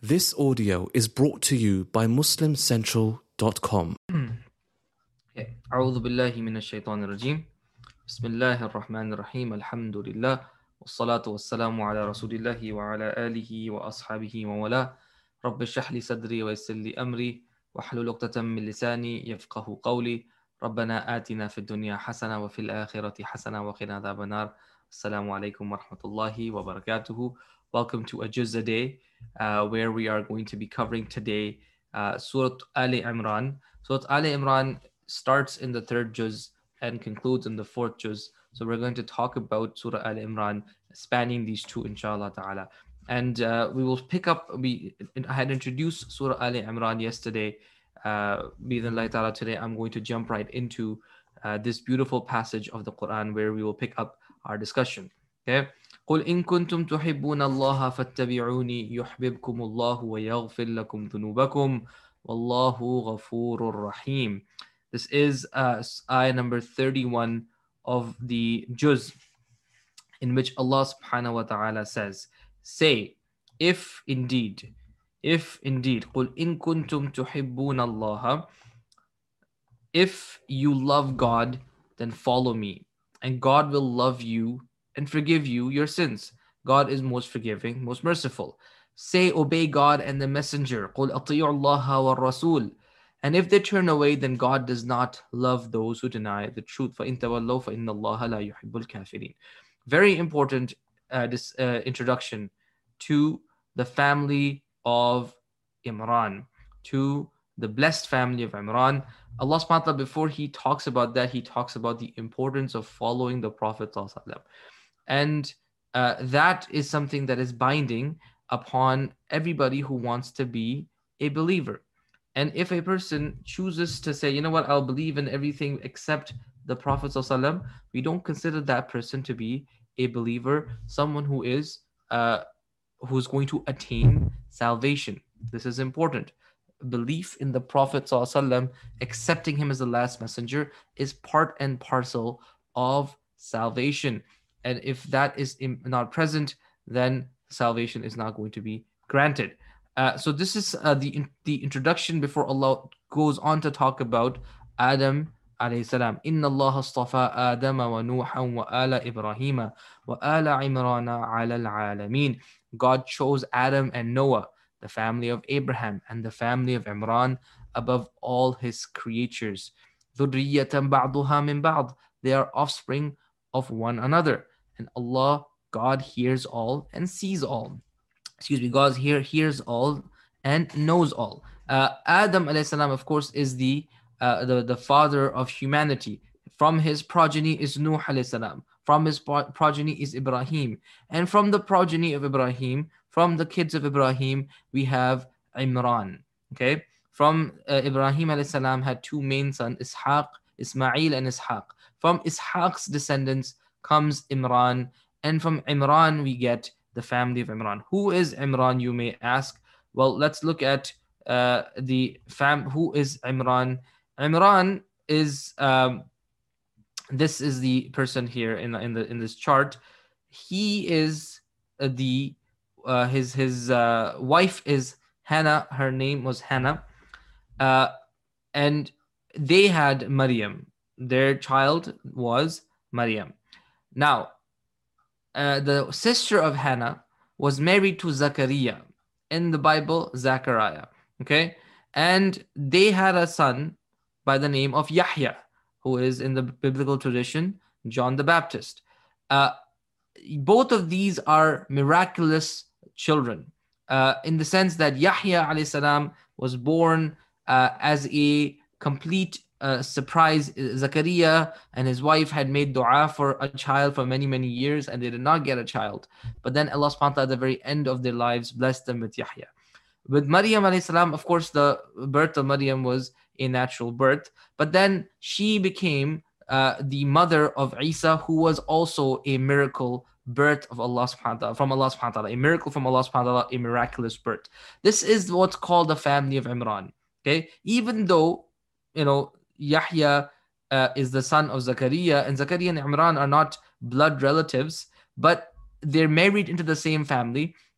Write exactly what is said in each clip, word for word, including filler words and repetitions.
This audio is brought to you by muslim central dot com. Okay. أعوذ بالله من الشيطان الرجيم. بسم الله الرحمن الرحيم. الحمد لله والصلاة والسلام على رسول الله وعلى آله وأصحابه وموالاه. رب اشرح لي صدري ويسر لي أمري واحلل عقدة من لساني يفقه قولي. ربنا آتنا في الدنيا حسنة وفي الآخرة حسنة وقنا عذاب النار. Assalamu alaikum wa rahmatullahi wa barakatuhu. Welcome to a Juz a Day, uh, where we are going to be covering today uh, Surah Ali Imran. Surah Ali Imran starts in the third Juz and concludes in the fourth Juz. So we're going to talk about Surah Ali Imran, spanning these two, inshallah ta'ala. And uh, we will pick up, we I had introduced Surah Ali Imran yesterday. Uh, Bi-idhnillahi ta'ala, today I'm going to jump right into uh, this beautiful passage of the Quran where we will pick up our discussion. Okay. قل إن كنتم تحبون الله فاتبعوني يحببكم الله ويغفر لكم ذنوبكم والله غفور رحيم. This is uh, ayah number thirty-one of the Juz, in which Allah subhanahu wa ta'ala says, say, if indeed, if indeed, قل إن كنتم تحبون الله, if you love God, then follow me, and God will love you and forgive you your sins. God is most forgiving, most merciful. Say, obey God and the Messenger. قُلْ أَطِيعُوا اللَّهَ وَالرَّسُولَ. And if they turn away, then God does not love those who deny the truth. فَإِن تَوَلَّوْا فَإِنَّ اللَّهَ لَا يُحِبُّ الْكَافِرِينَ. Very important uh, this, uh, introduction to the family of Imran, to the blessed family of Imran. Allah subhanahu wa ta'ala, before he talks about that, he talks about the importance of following the Prophet sallallahu alaihi wasallam. And uh, that is something that is binding upon everybody who wants to be a believer. And if a person chooses to say, you know what, I'll believe in everything except the Prophet sallallahu alaihi wasallam, we don't consider that person to be a believer, someone who is uh, who's going to attain salvation. This is important. Belief in the Prophet ﷺ, accepting him as the last messenger, is part and parcel of salvation. And if that is not present, then salvation is not going to be granted. Uh, so this is uh, the, the introduction before Allah goes on to talk about Adam alayhi salam. Inna Allah astafa Adama wa Nuhan wa ala Ibrahima wa ala Imrana ala al-alamin. God chose Adam and Noah, the family of Abraham and the family of Imran, above all his creatures. ذُرِّيَّةً بَعْضُهَا مِنْ بَعْضٍ. They are offspring of one another. And Allah, God hears all and sees all. Excuse me, God here hears all and knows all. Uh, Adam alayhi salam, of course, is the, uh, the, the father of humanity. From his progeny is Nuh alayhi salam. From his progeny is Ibrahim. And from the progeny of Ibrahim, from the kids of Ibrahim, we have Imran. Okay? From uh, Ibrahim alayhi salam had two main sons, Ishaq, Ismail and Ishaq. From Ishaq's descendants comes Imran. And from Imran, we get the family of Imran. Who is Imran, you may ask? Well, let's look at uh, the fam. Who is Imran? Imran is... Um, This is the person here in in the in this chart. He is uh, the uh, his his uh, wife is Hannah. Her name was Hannah, uh, and they had Maryam. Their child was Maryam. Now, uh, the sister of Hannah was married to Zachariah. In the Bible, Zachariah. Okay, and they had a son by the name of Yahya, who is in the biblical tradition, John the Baptist. Uh, both of these are miraculous children uh, in the sense that Yahya alayhi salam was born uh, as a complete uh, surprise. Zachariah and his wife had made dua for a child for many, many years, and they did not get a child. But then Allah subhanahu wa ta'ala at the very end of their lives blessed them with Yahya. With Maryam alayhi salam, of course, the birth of Maryam was a natural birth, but then she became uh, the mother of Isa, who was also a miracle birth of Allah subhanahu wa ta'ala, from Allah subhanahu wa ta'ala, a miracle from Allah subhanahu wa ta'ala, a miraculous birth. This is what's called the family of Imran. Okay, even though you know Yahya uh, is the son of Zachariah, and Zachariah and Imran are not blood relatives, but they're married into the same family.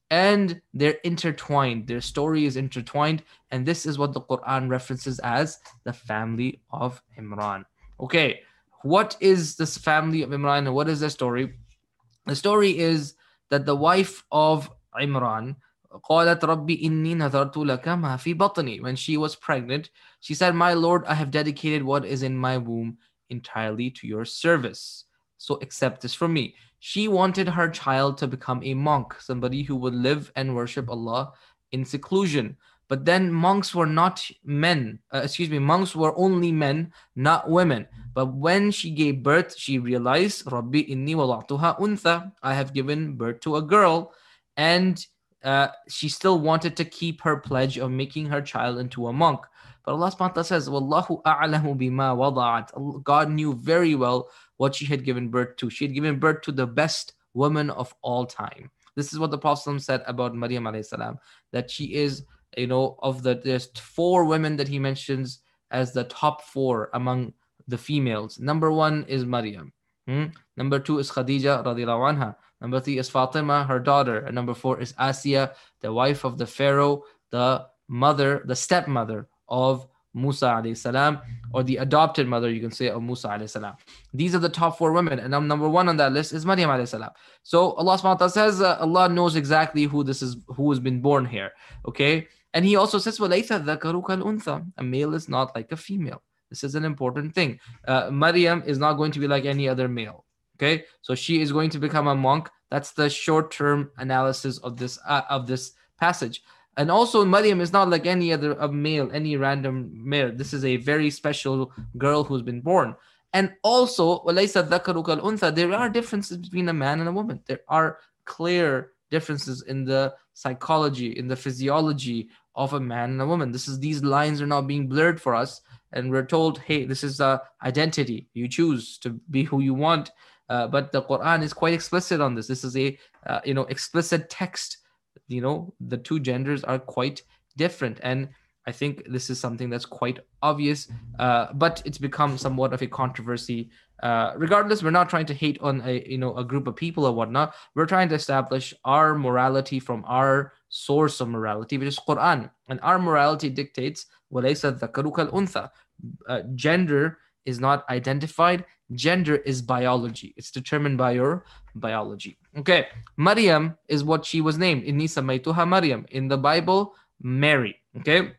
and they're intertwined. Their story is intertwined, and this is what the Quran references as the family of Imran. Okay, what is this family of Imran and what is the story? The story is that the wife of Imran, قالت ربي إني نذرت لك ما في بطني. When she was pregnant, she said, "My Lord, I have dedicated what is in my womb entirely to your service. So accept this from me." She wanted her child to become a monk, somebody who would live and worship Allah in seclusion. But then monks were not men. Uh, excuse me, monks were only men, not women. But when she gave birth, she realized, Rabbi inni wada'tuha untha. I have given birth to a girl. And uh, she still wanted to keep her pledge of making her child into a monk. But Allah subhanahu wa ta'ala says, Wallahu a'lamu bima wada'at. God knew very well what she had given birth to. She had given birth to the best woman of all time. This is what the Prophet said about Maryam alayhi salam, that she is, you know, of the, there's four women that he mentions as the top four among the females. Number one is Maryam. Hmm? Number two is Khadija radiallahu anha. Number three is Fatima, her daughter. And number four is Asiya, the wife of the Pharaoh, the mother, the stepmother of Musa alayhi salam, or the adopted mother, you can say, of Musa alayhi salam. These are the top four women. And number one on that list is Maryam alayhi salam. So Allah subhanahu wa ta'ala says, uh, Allah knows exactly who this is, who has been born here. Okay? And he also says, وَلَيْسَ الذَّكَرُ كَالْأُنثَى. A male is not like a female. This is an important thing. Uh, Maryam is not going to be like any other male. Okay, so she is going to become a monk. That's the short-term analysis of this uh, of this passage. And also, Maryam is not like any other a male, any random male. This is a very special girl who's been born. And also, وَلَيْسَ الذَّكَرُ كَالْأُنثَى. There are differences between a man and a woman. There are clear differences in the psychology, in the physiology of a man and a woman. This is these lines are not being blurred for us, and we're told, hey, this is a identity. You choose to be who you want. Uh, but the Quran is quite explicit on this. This is a uh, you know explicit text. You know, the two genders are quite different, and I think this is something that's quite obvious. Uh, but it's become somewhat of a controversy. Uh, regardless, we're not trying to hate on a you know a group of people or whatnot. We're trying to establish our morality from our source of morality, which is Quran, and our morality dictates وَلَيْسَ الذَّكَرُ كَالْأُنثَى. Uh, gender is not identified. Gender is biology. It's determined by your biology. Okay, Maryam is what she was named. Inni samaituha Maryam. In the Bible, Mary. Okay,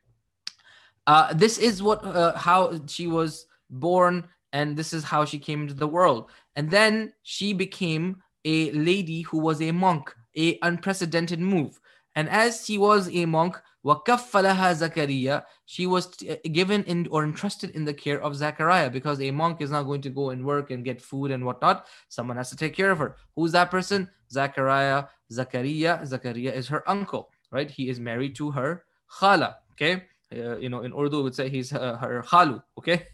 uh, this is what uh, how she was born, and this is how she came into the world. And then she became a lady who was a monk, a unprecedented move. And as she was a monk, وَكَفَّلَهَا زَكَرِيَّا, she was given in or entrusted in the care of Zachariah, because a monk is not going to go and work and get food and whatnot. Someone has to take care of her. Who's that person? Zachariah, Zakaria. Zakaria is her uncle, right? He is married to her khala, okay? Uh, you know, in Urdu, would say he's uh, her khalu, okay?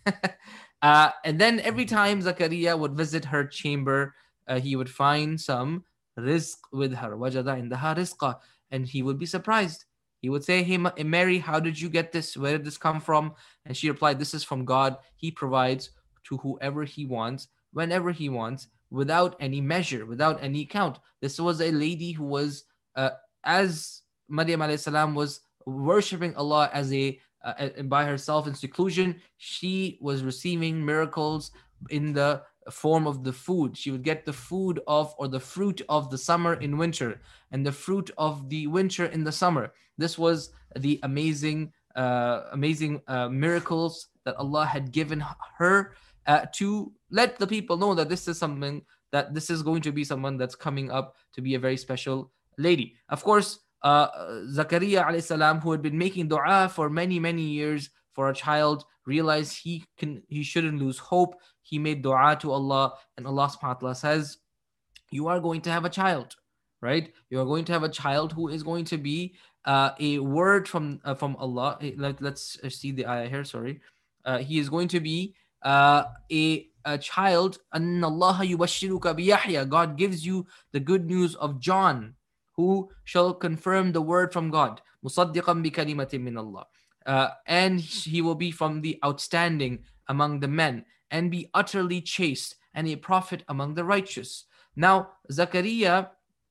uh, and then every time Zakaria would visit her chamber, uh, he would find some rizq with her. وَجَدَ عِنْدَهَا رِزْقًا. And he would be surprised. He would say, hey, Mary, how did you get this? Where did this come from? And she replied, this is from God. He provides to whoever he wants, whenever he wants, without any measure, without any count. This was a lady who was, uh, as Maryam alayhi salam was worshipping Allah as a uh, by herself in seclusion, she was receiving miracles in the form of the food. She would get the food of, or the fruit of the summer in winter, and the fruit of the winter in the summer. This was the amazing, uh, amazing uh, miracles that Allah had given her uh, to let the people know that this is something, that this is going to be someone that's coming up to be a very special lady. Of course, uh, Zakaria alayhi salam, who had been making dua for many, many years for a child, realized he can, he shouldn't lose hope. He made dua to Allah, and Allah subhanahu wa ta'ala says, you are going to have a child, right? You are going to have a child who is going to be uh, a word from uh, from Allah. Let, let's see the ayah here, sorry. Uh, he is going to be uh, a, a child. أَنَّ اللَّهَ يُبَشِّرُكَ بِيَحْيَى. God gives you the good news of John, who shall confirm the word from God. مُصَدِّقًا بِكَلِمَةٍ مِّنَ اللَّهِ. Uh, and he will be from the outstanding among the men, and be utterly chaste, and a prophet among the righteous. Now, Zakaria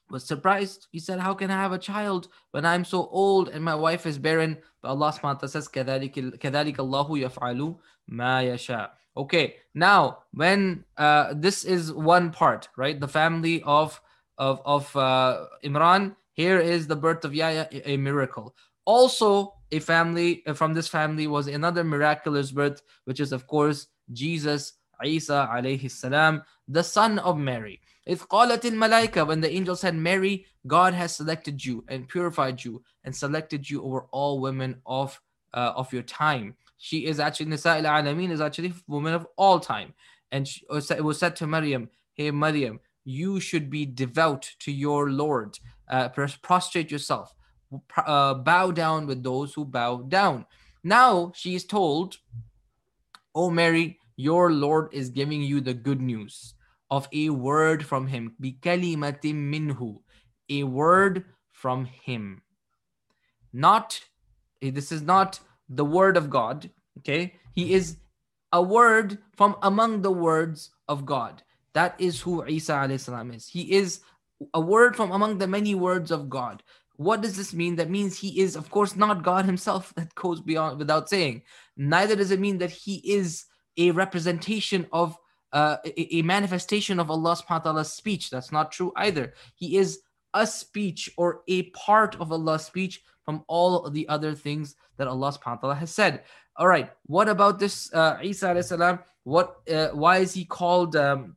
was surprised. He said, how can I have a child when I'm so old and my wife is barren? But Allah subhanahu wa ta'ala says, كَذَلِكَ اللَّهُ يَفْعَلُ مَا يَشَاءُ. Okay, now when uh, this is one part, right? The family of of of uh, Imran. Here is the birth of Yahya, a miracle. Also, a family from this family was another miraculous birth, which is of course Jesus, Isa alayhi salam, the son of Mary. If قالت الملائكة, when the angel said, Mary, God has selected you and purified you and selected you over all women of uh, of your time. She is actually Nisa al-Alameen, is actually woman of all time. And she, it was said to Maryam, hey Maryam, you should be devout to your Lord. Uh, prostrate yourself. Uh, bow down with those who bow down. Now she is told, oh Mary, your Lord is giving you the good news of a word from him. بِكَلِمَةٍ مِّنْهُ, a word from him. Not, this is not the word of God, okay? He is a word from among the words of God. That is who Isa alayhi salam is. He is a word from among the many words of God. What does this mean? That means he is, of course, not God himself. That goes beyond without saying. Neither does it mean that he is a representation of uh, a, a manifestation of Allah subhanahu wa ta'ala's speech. That's not true either. He is a speech or a part of Allah's speech from all of the other things that Allah subhanahu wa ta'ala has said. All right, what about this uh, Isa alayhi salam? What, uh, why is he called um,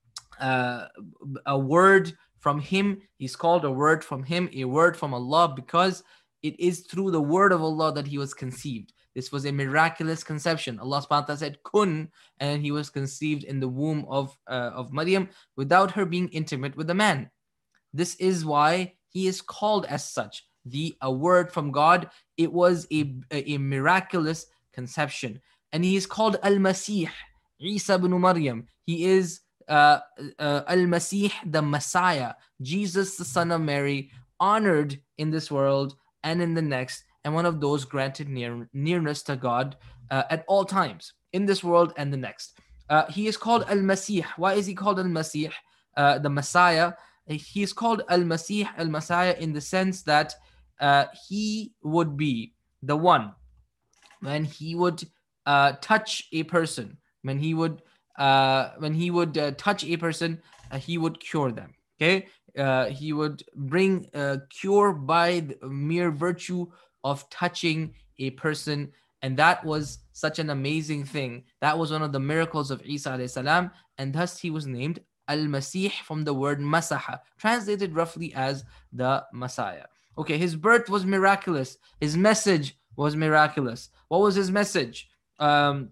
uh, a word from him? He's called a word from him, a word from Allah, because it is through the word of Allah that he was conceived. This was a miraculous conception. Allah subhanahu wa ta'ala said kun, and he was conceived in the womb of uh, of Maryam without her being intimate with a man. This is why he is called as such, the a word from God. It was a, a, a miraculous conception. And he is called Al-Masih, Isa ibn Maryam. He is uh, uh, Al-Masih, the Messiah, Jesus, the son of Mary, honored in this world and in the next, and one of those granted near, nearness to God uh, at all times, in this world and the next. Uh, he is called Al-Masih. Why is he called Al-Masih, uh, the Messiah? He is called Al-Masih, Al-Messiah, in the sense that uh, he would be the one when he would uh, touch a person, when he would uh, when he would uh, touch a person, uh, he would cure them. Okay, uh, he would bring uh, cure by the mere virtue of touching a person, and that was such an amazing thing. That was one of the miracles of Isa alayhi salam, and thus he was named Al-Masih from the word Masaha, translated roughly as the Messiah. Okay, his birth was miraculous. His message was miraculous. What was his message? Um,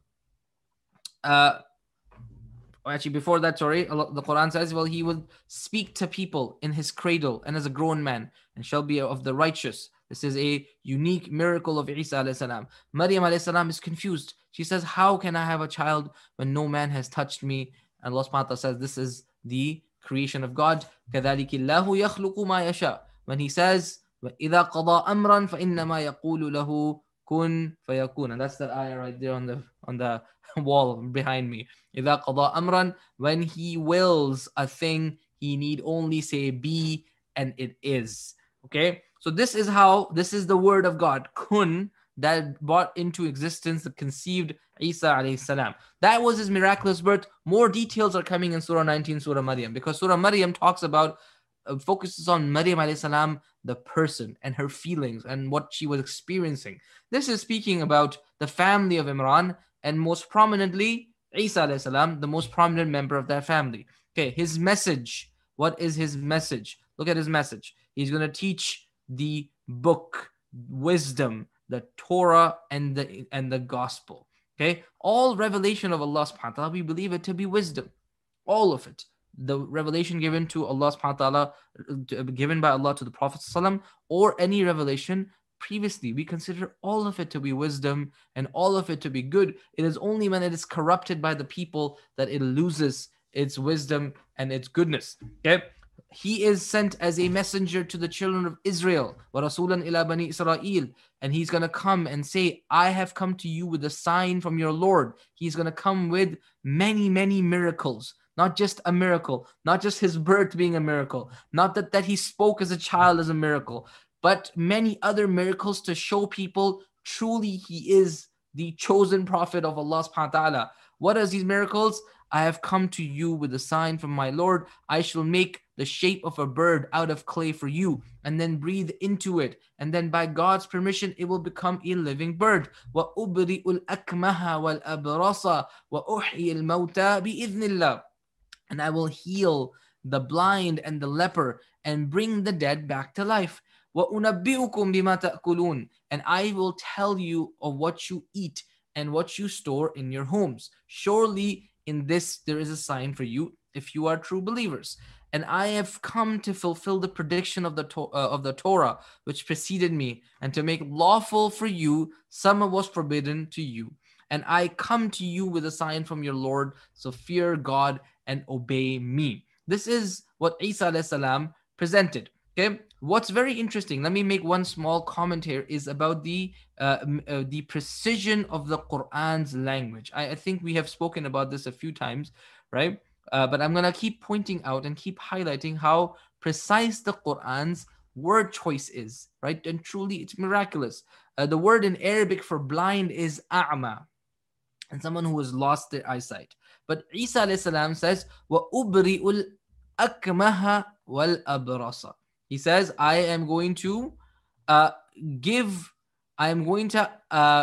uh, actually, before that, sorry, the Quran says, well, he would speak to people in his cradle and as a grown man, and shall be of the righteous. This is a unique miracle of Isa alayhi salam. Maryam alayhi salam is confused. She says, how can I have a child when no man has touched me? And Allah subhanahu wa ta'ala says, this is the creation of God. كَذَلِكِ اللَّهُ يَخْلُقُ مَا يَشَاءُ. When he says, وَإِذَا قَضَى أَمْرًا فَإِنَّمَا يَقُولُ لَهُ كُن فَيَكُونَ. And that's that ayah right there on the on the wall behind me. إِذَا قَضَى أَمْرًا. When he wills a thing, he need only say be, and it is. Okay? So this is how, this is the word of God, kun, that brought into existence the conceived Isa alayhi salam. That was his miraculous birth. More details are coming in Surah nineteen, Surah Maryam, because Surah Maryam talks about, uh, focuses on Maryam alayhi salam, the person, and her feelings and what she was experiencing. This is speaking about the family of Imran, and most prominently Isa alayhi salam, the most prominent member of that family. Okay, his message. What is his message? Look at his message. He's going to teach the book, wisdom, the Torah, and the and the gospel. Okay, all revelation of Allah subhanahu wa ta'ala, we believe it to be wisdom. All of it. The revelation given to Allah subhanahu wa ta'ala, given by Allah to the Prophet sallam, or any revelation previously, we consider all of it to be wisdom and all of it to be good. It is only when it is corrupted by the people that it loses its wisdom and its goodness. Okay. He is sent as a messenger to the children of Israel, وَرَسُولًا إِلَى بَنِي إِسْرَائِيل, and he's going to come and say, I have come to you with a sign from your Lord. He's going to come with many, many miracles. not just a miracle, not just his birth being a miracle, not that, that he spoke as a child as a miracle, but many other miracles to show people truly he is the chosen prophet of Allah subhanahu wa ta'ala. What are these miracles? I have come to you with a sign from my Lord. I shall make the shape of a bird out of clay for you, and then breathe into it. And then by God's permission, it will become a living bird. وَأُبْرِئُ الْأَكْمَهَ وَالْأَبْرَصَ وَأُحْيِي الْمَوْتَى بِإِذْنِ اللَّهِ. And I will heal the blind and the leper and bring the dead back to life. وَأُنَبِّئُكُمْ بِمَا تَأْكُلُونَ. And I will tell you of what you eat and what you store in your homes. Surely in this there is a sign for you if you are true believers. And I have come to fulfill the prediction of the to- uh, of the Torah which preceded me, and to make lawful for you some of what was forbidden to you. And I come to you with a sign from your Lord, so fear God and obey me. This is what Isa alayhi salam presented. Okay, what's very interesting, let me make one small comment here, is about the uh, uh, the precision of the Quran's language. I, I think we have spoken about this a few times, right? Uh, but I'm gonna keep pointing out and keep highlighting how precise the Quran's word choice is, right? And truly, it's miraculous. Uh, the word in Arabic for blind is a'ma, and someone who has lost their eyesight. But Isa alayhi salam says, وَأُبْرِئُ الْأَكْمَهَ وَالْأَبْرَصَ. He says, I am going to uh, give, I am going to uh,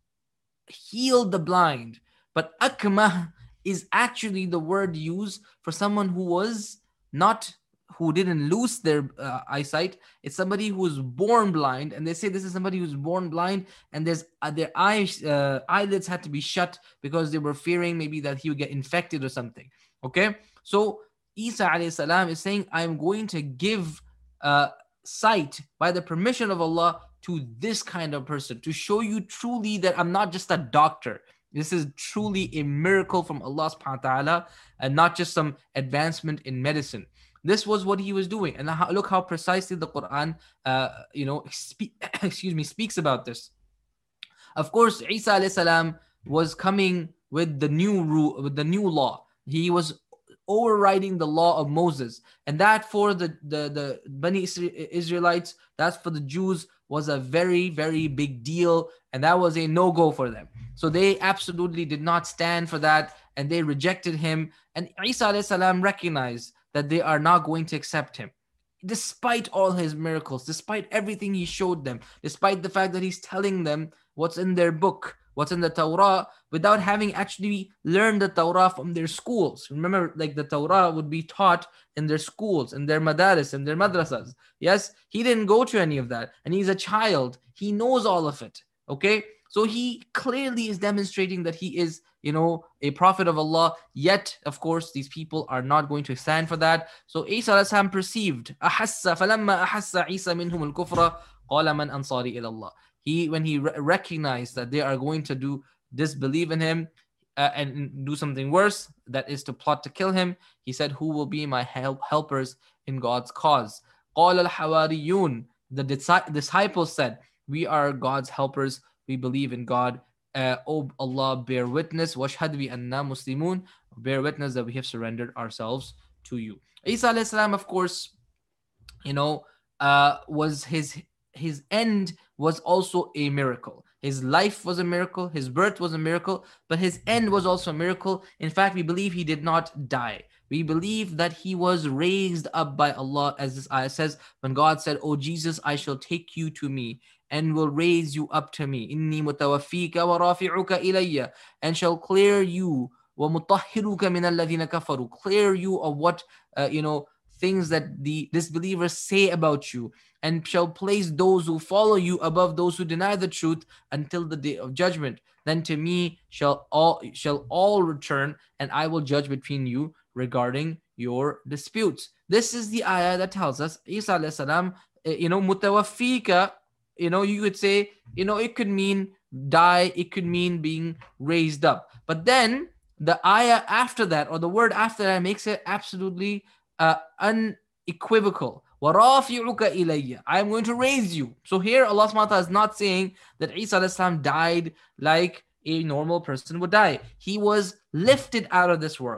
heal the blind. But akmah is actually the word used for someone who was not, who didn't lose their uh, eyesight. It's somebody who was born blind. And they say this is somebody who's born blind, and there's uh, their eyes, uh, eyelids had to be shut because they were fearing maybe that he would get infected or something. Okay? So Isa alayhi salam is saying, I'm going to give Uh, sight by the permission of Allah to this kind of person, to show you truly that I'm not just a doctor. This is truly a miracle from Allah subhanahu wa ta'ala, and not just some advancement in medicine. This was what he was doing. And how, look how precisely the Quran uh, you know, spe- excuse me, speaks about this. Of course, Isa alayhi salam was coming with the new rule, with the new law. He was overriding the law of Moses, and that for the the, the Bani Israelites, that's for the Jews, was a very very big deal, and that was a no-go for them. So they absolutely did not stand for that, and they rejected him. And Isa alayhi salam recognized that they are not going to accept him, despite all his miracles, despite everything he showed them, despite the fact that he's telling them what's in their book, what's in the Torah, without having actually learned the Torah from their schools. Remember, like the Torah would be taught in their schools, in their madaris, in their madrasas. Yes, he didn't go to any of that. And he's a child. He knows all of it. Okay? So he clearly is demonstrating that he is, you know, a prophet of Allah. Yet, of course, these people are not going to stand for that. So Isa alayhi salam perceived, أَحَسَّ فَلَمَّا أَحَسَّ عِيسَى مِنْهُمُ الْكُفْرَ قَالَ مَنْ أَنصَارِي إِلَى اللَّهِ. He, when he re- recognized that they are going to do disbelieve in him uh, and do something worse, that is to plot to kill him, he said, who will be my help- helpers in God's cause? قَالَ الْحَوَارِيُّونَ. The dis- disciples said, we are God's helpers. We believe in God. Uh, oh Allah, bear witness. وَاشْهَدْ بِأَنَّا مُسْلِمُونَ. Bear witness that we have surrendered ourselves to you. Isa alayhi salam, of course, you know, uh, was his his end was also a miracle. His life was a miracle. His birth was a miracle, but his end was also a miracle. In fact, we believe he did not die. We believe that he was raised up by Allah, as this ayah says, when God said, "O Jesus, I shall take you to me and will raise you up to me. Inni mutawaffika wa rafi'uka ilayya, and shall clear you wa mutahhiruka min alladhina kafaru, clear you of what uh, you know things that the disbelievers say about you, and shall place those who follow you above those who deny the truth until the day of judgment. Then to me shall all shall all return, and I will judge between you regarding your disputes." This is the ayah that tells us Isa alayhi salam, you know, mutawaffika, you know, you could say, you know, it could mean die, it could mean being raised up. But then the ayah after that, or the word after that, makes it absolutely uh, unequivocal. وَرَافِعُكَ إِلَيَّ, I am going to raise you. So here Allah subhanahu wa ta'ala is not saying that Isa alayhi salam died like a normal person would die. He was lifted out of this world.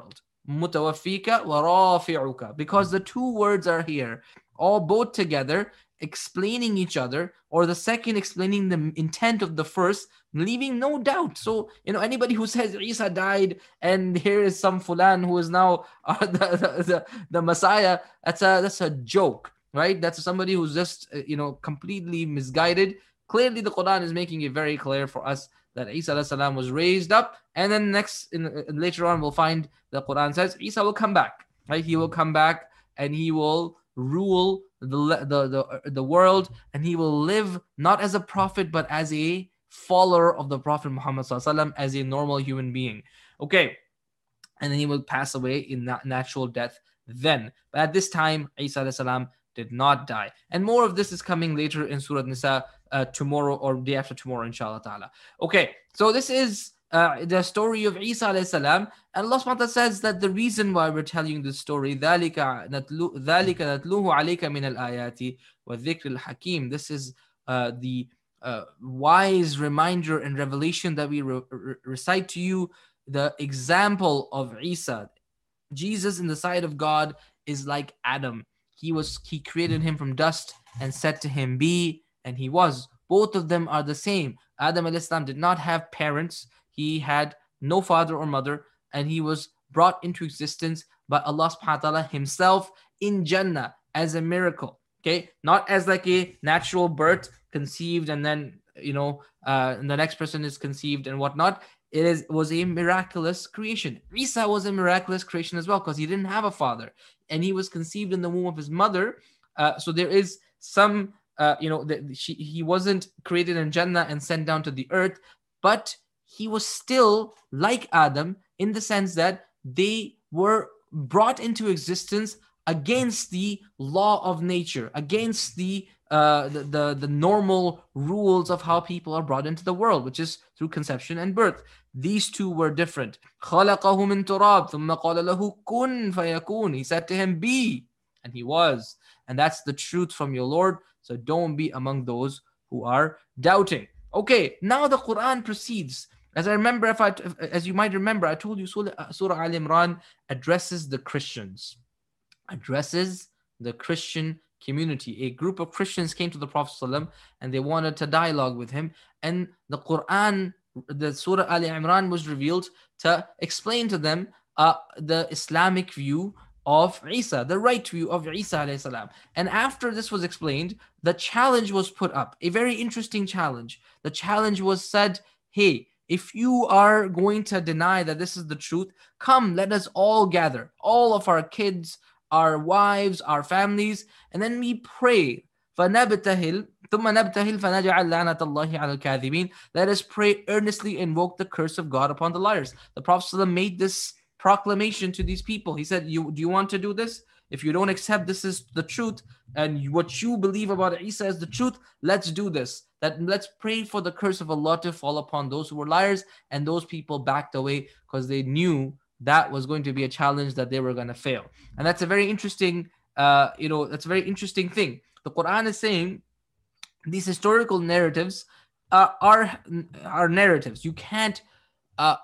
mutawaffika wa rafi'uka, because the two words are here, all both together, explaining each other, or the second explaining the intent of the first, leaving no doubt. So, you know, anybody who says Isa died and here is some fulan who is now uh, the, the, the, the Messiah, that's a, that's a joke, right? That's somebody who's just, uh, you know, completely misguided. Clearly, the Quran is making it very clear for us that Isa alayhi salam was raised up, and then next, in, uh, later on, we'll find the Quran says Isa will come back, right? He will come back and he will rule the the the, the world, and he will live not as a prophet but as a follower of the Prophet Muhammad sallallahu alaihi wasallam, as a normal human being. Okay, and then he will pass away in that natural death then. But at this time, Isa alayhi salam did not die. And more of this is coming later in Surah Nisa uh, tomorrow or day after tomorrow, inshallah ta'ala. Okay, so this is uh, the story of Isa alayhi salam. And Allah subhanahu wa ta'ala says that the reason why we're telling you this story, ذَلِكَ نَتْلُوهُ عَلَيْكَ مِنَ الْآيَاتِ وَالذِّكْرِ الْحَكِيمِ. This is uh, the uh, wise reminder and revelation that we re- re- recite to you, the example of Isa. Jesus in the sight of God is like Adam. He was, he created him from dust and said to him, be, and he was. Both of them are the same. Adam alayhi salam did not have parents. He had no father or mother, and he was brought into existence by Allah subhanahu wa ta'ala himself in Jannah as a miracle. Okay, not as like a natural birth, conceived and then, you know, uh, and the next person is conceived and whatnot. It is was a miraculous creation. Isa was a miraculous creation as well, because he didn't have a father and he was conceived in the womb of his mother. Uh, so there is some, uh, you know, the, she, he wasn't created in Jannah and sent down to the earth, but he was still like Adam in the sense that they were brought into existence against the law of nature, against the uh, the, the the normal rules of how people are brought into the world, which is through conception and birth. These two were different. خَلَقَهُ مِن تُرَابٍ ثُمَّ قَالَ لَهُ كُن فَيَكُونُ. He said to him, be, and he was. And that's the truth from your Lord. So don't be among those who are doubting. Okay, now the Quran proceeds. As I remember, if I, as you might remember, I told you Surah, Surah Al Imran addresses the Christians, addresses the Christian community. A group of Christians came to the Prophet ﷺ and they wanted to dialogue with him. And the Quran, the Surah Al Imran was revealed to explain to them uh, the Islamic view of Isa, the right view of Isa alayhi salam. And after this was explained, the challenge was put up, a very interesting challenge. The challenge was said, hey, if you are going to deny that this is the truth, come, let us all gather, all of our kids, our wives, our families, and then we pray. فَنَبْتَهِلْ ثُمَّ نَبْتَهِلْ فَنَجْعَلْ لَعْنَةَ اللَّهِ عَلَى الْكَاذِبِينَ. Let us pray earnestly, invoke the curse of God upon the liars. The Prophet ﷺ made this proclamation to these people. He said, "You do you want to do this? If you don't accept this is the truth, and what you believe about Isa is the truth, let's do this. That let's pray for the curse of Allah to fall upon those who were liars." And those people backed away because they knew that was going to be a challenge that they were going to fail. And that's a very interesting, uh, you know, that's a very interesting thing. The Quran is saying these historical narratives uh, are are narratives. You can't uh,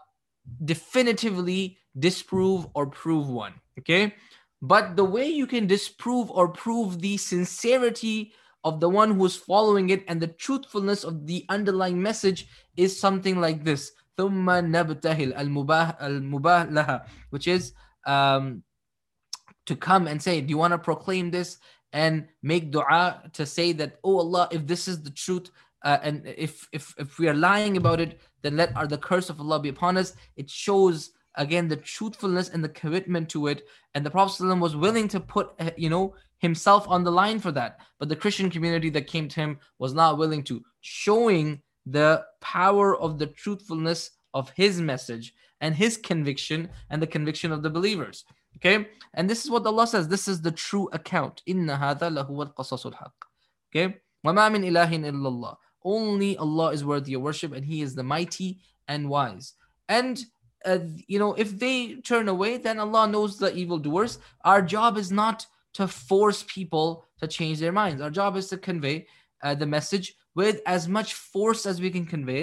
definitively disprove or prove one. Okay. But the way you can disprove or prove the sincerity of the one who is following it and the truthfulness of the underlying message is something like this. ثُمَّ نَبْتَهِلْ الْمُبَاهْ لَهَا, which is um, to come and say, do you want to proclaim this and make dua to say that, oh Allah, if this is the truth, uh, and if, if if we are lying about it, then let our, the curse of Allah be upon us. It shows again the truthfulness and the commitment to it. And the Prophet ﷺ was willing to put, you know, himself on the line for that. But the Christian community that came to him was not willing to, showing the power of the truthfulness of his message and his conviction and the conviction of the believers. Okay, and this is what Allah says. This is the true account. Inna hadha lahuwa al-qasasul haqq. Okay, وَمَا مِنْ إِلَهٍ إِلَّا اللَّهِ. Only Allah is worthy of worship, and He is the mighty and wise. And uh, you know, if they turn away, then Allah knows the evildoers. Our job is not to force people to change their minds. Our job is to convey uh, the message with as much force as we can convey it,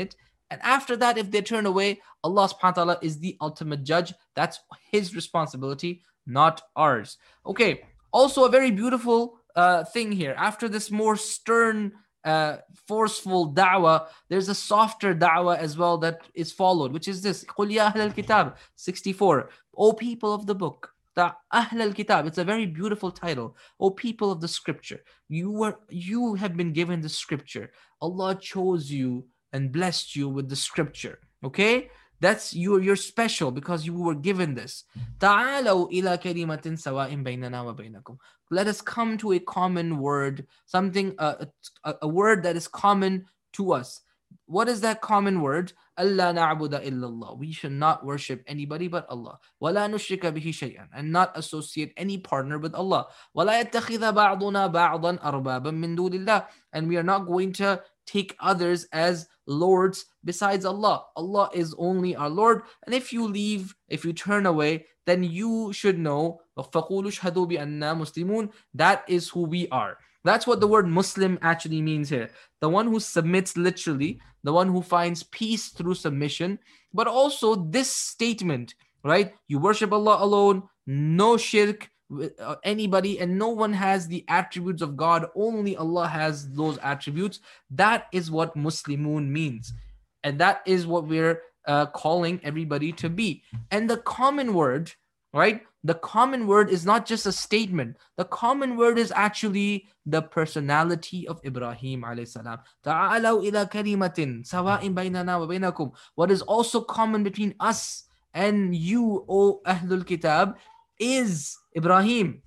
And after that, if they turn away, Allah subhanahu wa ta'ala is the ultimate judge. That's his responsibility, not ours. Okay, also a very beautiful uh, thing here. After this more stern, uh, forceful da'wah, there's a softer da'wah as well that is followed, which is this. قُلْ يَا أَهْلَ الْكِتَابِ sixty-four. O people of the book. The Ahl al-Kitab, it's a very beautiful title. O people of the scripture, you were you have been given the scripture. Allah chose you and blessed you with the scripture. Okay? That's you, you're special because you were given this. تعالوا إلى كلمة سواء بيننا وبينكم. Let us come to a common word, something, uh, a, a word that is common to us. What is that common word? Allah na'budu illallah. We should not worship anybody but Allah. وَلَا نُشْرِكَ بِهِ شَيْئًا. And not associate any partner with Allah. وَلَا يَتَّخِذَ بَعْضُنَا بَعْضًا أَرْبَابًا مِّن دُونِ اللَّهِ. And we are not going to take others as lords besides Allah. Allah is only our Lord. And if you leave, if you turn away, then you should know فَقُولُوا اشْهَدُوا بِأَنَّا مُسْلِمُونَ. That is who we are. That's what the word Muslim actually means here. The one who submits literally, the one who finds peace through submission, but also this statement, right? You worship Allah alone, no shirk with anybody, and no one has the attributes of God. Only Allah has those attributes. That is what Muslimun means. And that is what we're uh, calling everybody to be. And the common word, right? The common word is not just a statement. The common word is actually the personality of Ibrahim alayhi salam. Ta'alaw ila kalimatin sawa'in baynana wa baynakum. What is also common between us and you, O Ahlul Kitab, is Ibrahim.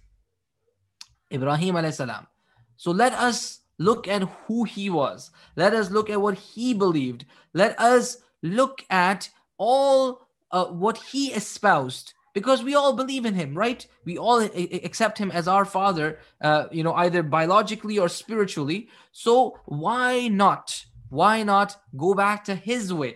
Ibrahim alayhi salam. So let us look at who he was. Let us look at what he believed. Let us look at all uh, what he espoused. Because we all believe in him, right? We all accept him as our father, uh, you know, either biologically or spiritually. So why not? Why not go back to his way?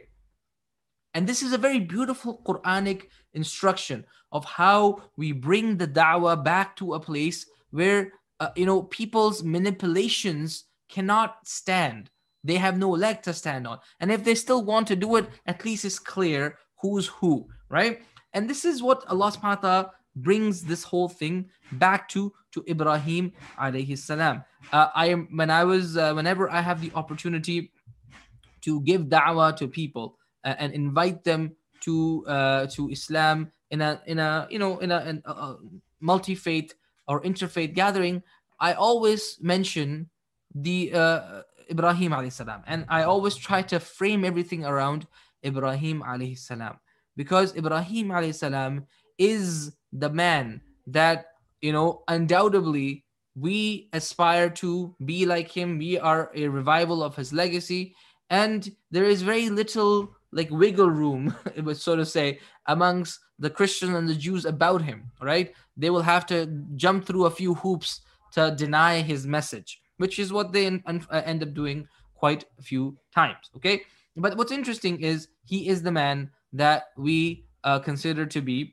And this is a very beautiful Quranic instruction of how we bring the da'wah back to a place where, uh, you know, people's manipulations cannot stand. They have no leg to stand on. And if they still want to do it, at least it's clear who's who, right? And this is what Allah subhanahu wa ta'ala brings this whole thing back to, to Ibrahim alayhi salam. Uh, I am, when I was, uh, whenever I have the opportunity to give da'wah to people uh, and invite them to, uh, to Islam in a, in a, you know, in a, in a, a multi-faith or interfaith gathering, I always mention the uh, Ibrahim alayhi salam. And I always try to frame everything around Ibrahim alayhi salam. Because Ibrahim alayhi salam is the man that, you know, undoubtedly we aspire to be like him. We are a revival of his legacy. And there is very little like wiggle room, so to say, amongst the Christians and the Jews about him, right? They will have to jump through a few hoops to deny his message, which is what they end up doing quite a few times, okay? But what's interesting is he is the man that we uh, consider to be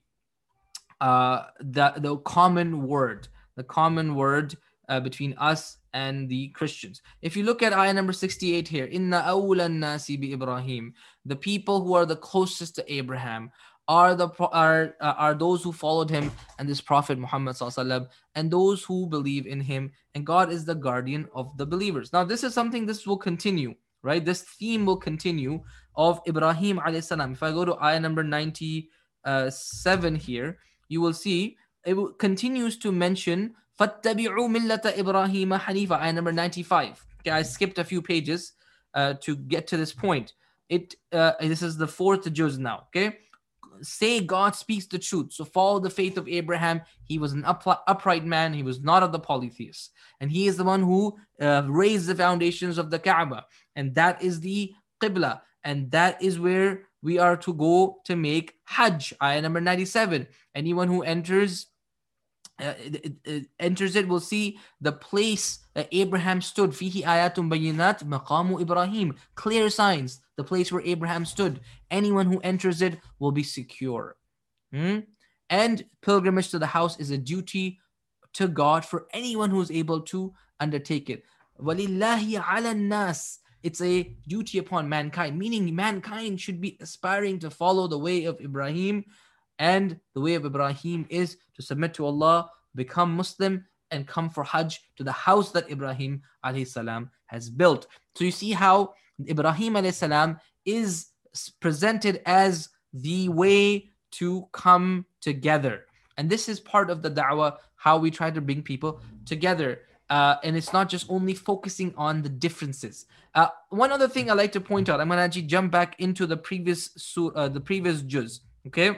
uh, the, the common word, the common word uh, between us and the Christians. If you look at ayah number sixty-eight here, Inna awla nasi bi Ibrahim, the people who are the closest to Abraham are the are uh, are those who followed him and this Prophet Muhammad sallallahu alaihi wasallam, and those who believe in him, and God is the guardian of the believers. Now this is something this will continue, right? This theme will continue of Ibrahim alayhi salam. If I go to ayah number ninety-seven here, you will see it continues to mention فَاتَّبِعُوا مِلَّةَ إِبْرَاهِيمَ حَنِيفًا, ayah number ninety-five. Okay, I skipped a few pages uh, to get to this point. It uh, this is the fourth juz now, okay? Say God speaks the truth. So follow the faith of Abraham. He was an upright man. He was not of the polytheists. And he is the one who uh, raised the foundations of the Kaaba. And that is the Qibla. And that is where we are to go to make Hajj. Ayah number ninety-seven. Anyone who enters uh, it, it enters it will see the place that Abraham stood. Fihi ayatun bayinat maqamu Ibrahim. Clear signs. The place where Abraham stood. Anyone who enters it will be secure. Hmm? And pilgrimage to the house is a duty to God for anyone who is able to undertake it. وَلِلَّهِ عَلَى النَّاسِ It's a duty upon mankind, meaning mankind should be aspiring to follow the way of Ibrahim. And the way of Ibrahim is to submit to Allah, become Muslim, and come for Hajj to the house that Ibrahim alayhi salam has built. So you see how Ibrahim alayhi salam is presented as the way to come together. And this is part of the da'wah, how we try to bring people together. Uh, and it's not just only focusing on the differences. Uh, one other thing I like to point out, I'm going to actually jump back into the previous sur- uh, the previous juz, okay?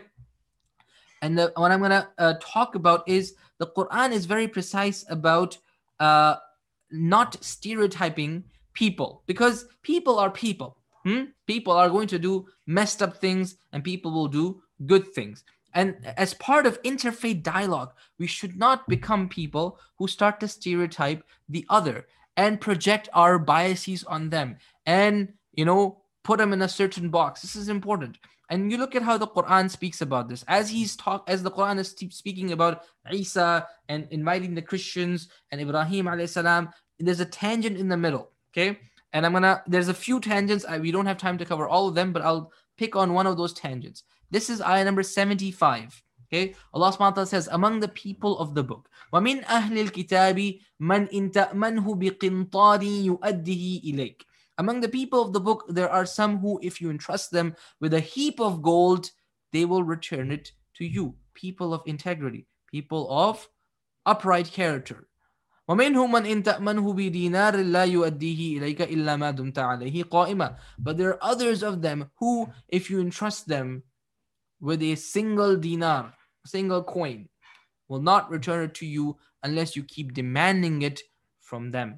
And the, what I'm going to uh, talk about is the Quran is very precise about uh, not stereotyping people, because people are people. Hmm? People are going to do messed up things, and people will do good things. And as part of interfaith dialogue, we should not become people who start to stereotype the other and project our biases on them and, you know, put them in a certain box. This is important. And you look at how the Quran speaks about this. As he's talk, as the Quran is speaking about Isa and inviting the Christians and Ibrahim alayhi salam, there's a tangent in the middle. Okay, and I'm gonna. There's a few tangents. I, we don't have time to cover all of them, but I'll pick on one of those tangents. This is ayah number seventy-five. Okay, Allah subhanahu wa ta'ala says, among the people of the book, وَمِنْ أَهْلِ الْكِتَابِ مَنْ إِنْ تَأْمَنْهُ بِقِنْطَارٍ يُؤَدِّهِ إِلَيْكَ. Among the people of the book, there are some who, if you entrust them with a heap of gold, they will return it to you. People of integrity, people of upright character. وَمِنْهُمْ مَنْ إِنْ تَأْمَنْهُ بِدِينَارٍ لَا يُؤَدِّيهِ إِلَيْكَ إِلَّا مَا دُمْتَ عَلَيْهِ قَائِمًا. But there are others of them who, if you entrust them with a single dinar, single coin, will not return it to you unless you keep demanding it from them.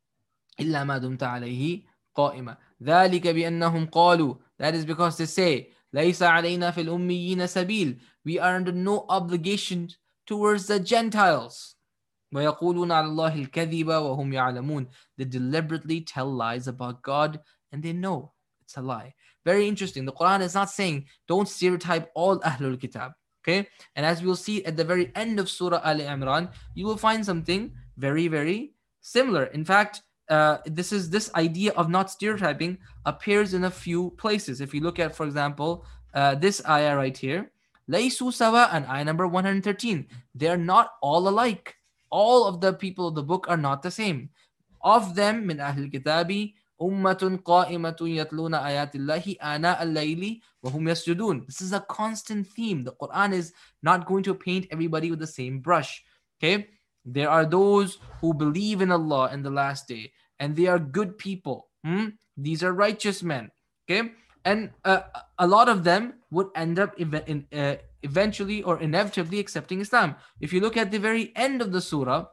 إِلَّا مَا دُمْتَ عَلَيْهِ قَائِمًا ذَلِكَ بِأَنَّهُمْ قَالُوا. That is because they say, لَيْسَ عَلَيْنَا فِي الْأُمِّيِّينَ سَبِيلٌ. We are under no obligation towards the Gentiles. وَيَقُولُونَ عَلَى اللَّهِ الْكَذِبَ وَهُمْ يَعْلَمُونَ. They deliberately tell lies about God, and they know it's a lie. Very interesting. The Quran is not saying don't stereotype all Ahlul Kitab. Okay? And as we'll see at the very end of Surah Al Imran, you will find something very, very similar. In fact, uh, this is this idea of not stereotyping appears in a few places. If you look at, for example, uh, this ayah right here, لَيْسُوا سَوَاءً, ayah number one hundred thirteen. They're not all alike. All of the people of the book are not the same. Of them, min ahlil kitabi, ummatun qa'imatun yatluna ayatillahi ana al-layli wa hum yasjudun. This is a constant theme. The Quran is not going to paint everybody with the same brush. Okay? There are those who believe in Allah and the last day, and they are good people. Hmm? These are righteous men. Okay? And uh, a lot of them would end up ev- in, uh, eventually or inevitably accepting Islam. If you look at the very end of the surah,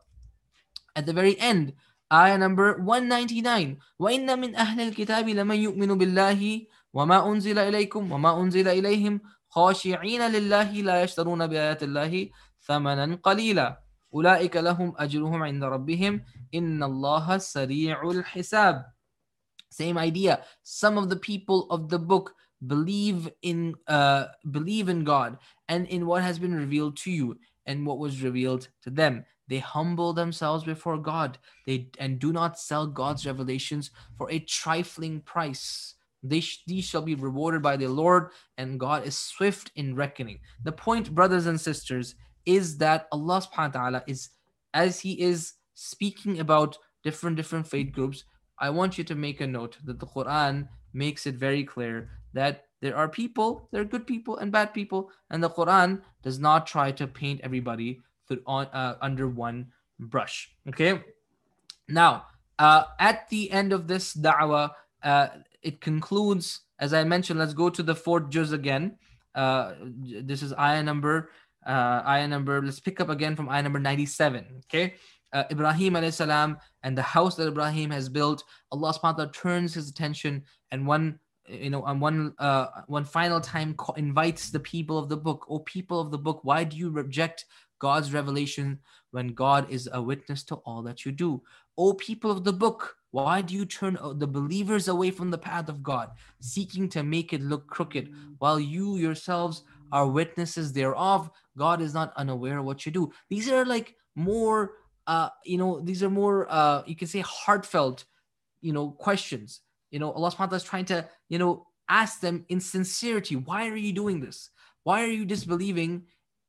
at the very end, ayah number one ninety-nine, وَإِنَّ مِنْ أَهْلِ الْكِتَابِ لَمَنْ يُؤْمِنُ بِاللَّهِ وَمَا أُنزِلَ إِلَيْكُمْ وَمَا أُنزِلَ إِلَيْهِمْ خَاشِعِينَ لِلَّهِ لَا يَشْتَرُونَ بِآيَاتِ اللَّهِ ثَمَنًا قَلِيلًا أُولَٰئِكَ لَهُمْ أَجْرُهُمْ عِنْدَ رَبِّهِمْ إِنَّ اللَّهَ سَرِيعُ الْحِسَابِ. Same idea. Some of the people of the book believe in uh, believe in God and in what has been revealed to you and what was revealed to them. They humble themselves before God. They and do not sell God's revelations for a trifling price. They sh- these shall be rewarded by the Lord, and God is swift in reckoning. The point, brothers and sisters, is that Allah subhanahu wa ta'ala is, as He is speaking about different different faith groups, I want you to make a note that the Quran makes it very clear that there are people, there are good people and bad people, and the Quran does not try to paint everybody through, on, uh, under one brush. Okay? Now, uh, at the end of this da'wah, uh, it concludes, as I mentioned, let's go to the fourth juz again. Uh, this is ayah number, uh, ayah number, let's pick up again from ayah number ninety-seven. Okay? Uh, Ibrahim alayhi salam and the house that Ibrahim has built, Allah subhanahu wa ta'ala turns his attention and one, you know, on one uh, one final time invites the people of the book. Oh, people of the book, why do you reject God's revelation when God is a witness to all that you do? Oh, people of the book, why do you turn the believers away from the path of God, seeking to make it look crooked, while you yourselves are witnesses thereof? God is not unaware of what you do. These are like more Uh, you know, these are more, uh, you can say, heartfelt, you know, questions. you know, Allah subhanahu wa ta'ala is trying to, you know, ask them in sincerity, why are you doing this? Why are you disbelieving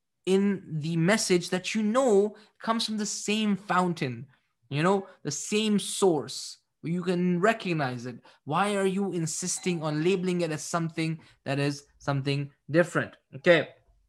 in the message that you know comes from the same fountain, you know, the same source, where you can recognize it? Why are you insisting on labeling it as something that is something different? Okay.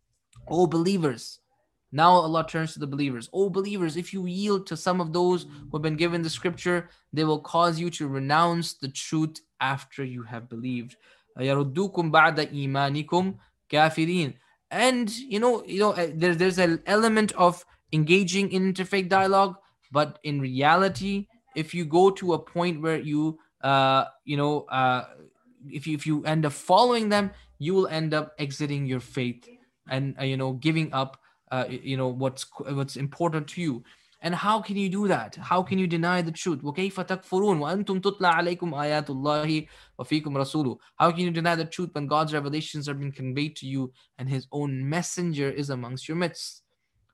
Oh believers, now Allah turns to the believers. Oh believers, if you yield to some of those who have been given the scripture, they will cause you to renounce the truth after you have believed. يَرُدُّكُمْ بَعْدَ إِيمَانِكُمْ كَافِرِينَ. And you know, you know, there, there's an element of engaging in interfaith dialogue, but in reality, if you go to a point where you, uh, you know, uh, if you if you end up following them, you will end up exiting your faith and uh, you know, giving up uh, you know, what's what's important to you. And how can you do that? How can you deny the truth? وَكَيْفَ تَكْفُرُونَ وَأَنْتُمْ تُتْلَى عَلَيْكُمْ آيَاتُ اللَّهِ وَفِيكُمْ رَسُولُهُ. How can you deny the truth when God's revelations are being conveyed to you and his own messenger is amongst your midst?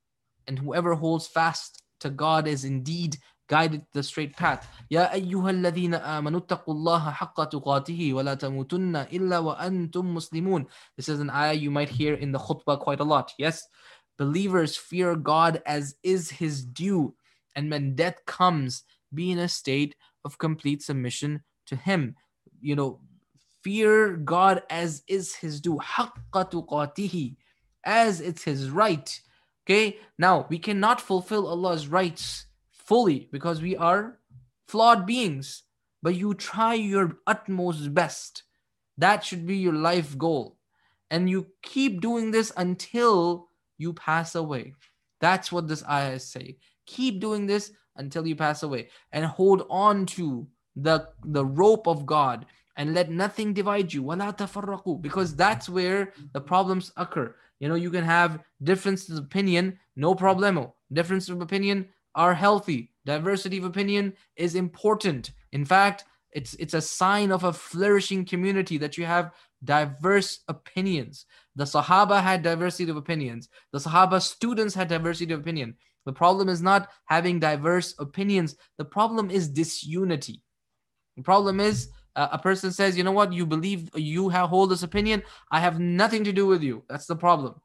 And whoever holds fast to God is indeed guided the straight path. يا أيها الذين آمنوا اتقوا الله حق تقاته ولا تموتن إلا وأنتم مسلمون. This is an ayah you might hear in the khutbah quite a lot. Yes, believers fear God as is his due, and when death comes, be in a state of complete submission to him. You know, fear God as is his due, حق تقاته, as it's his right. Okay, now we cannot fulfill Allah's rights fully because we are flawed beings, but you try your utmost best. That should be your life goal. And you keep doing this until you pass away. That's what this ayah say. Keep doing this until you pass away, and hold on to the, the rope of God, and let nothing divide you. وَلَا تَفَرَّقُوا. Because that's where the problems occur. You know, you can have differences of opinion, no problemo. Differences of opinion are healthy. Diversity of opinion is important. In fact, it's it's a sign of a flourishing community that you have diverse opinions. The Sahaba had diversity of opinions. The Sahaba students had diversity of opinion. The problem is not having diverse opinions. The problem is disunity. The problem is uh, a person says, you know what, you believe, you have hold this opinion, I have nothing to do with you. That's the problem.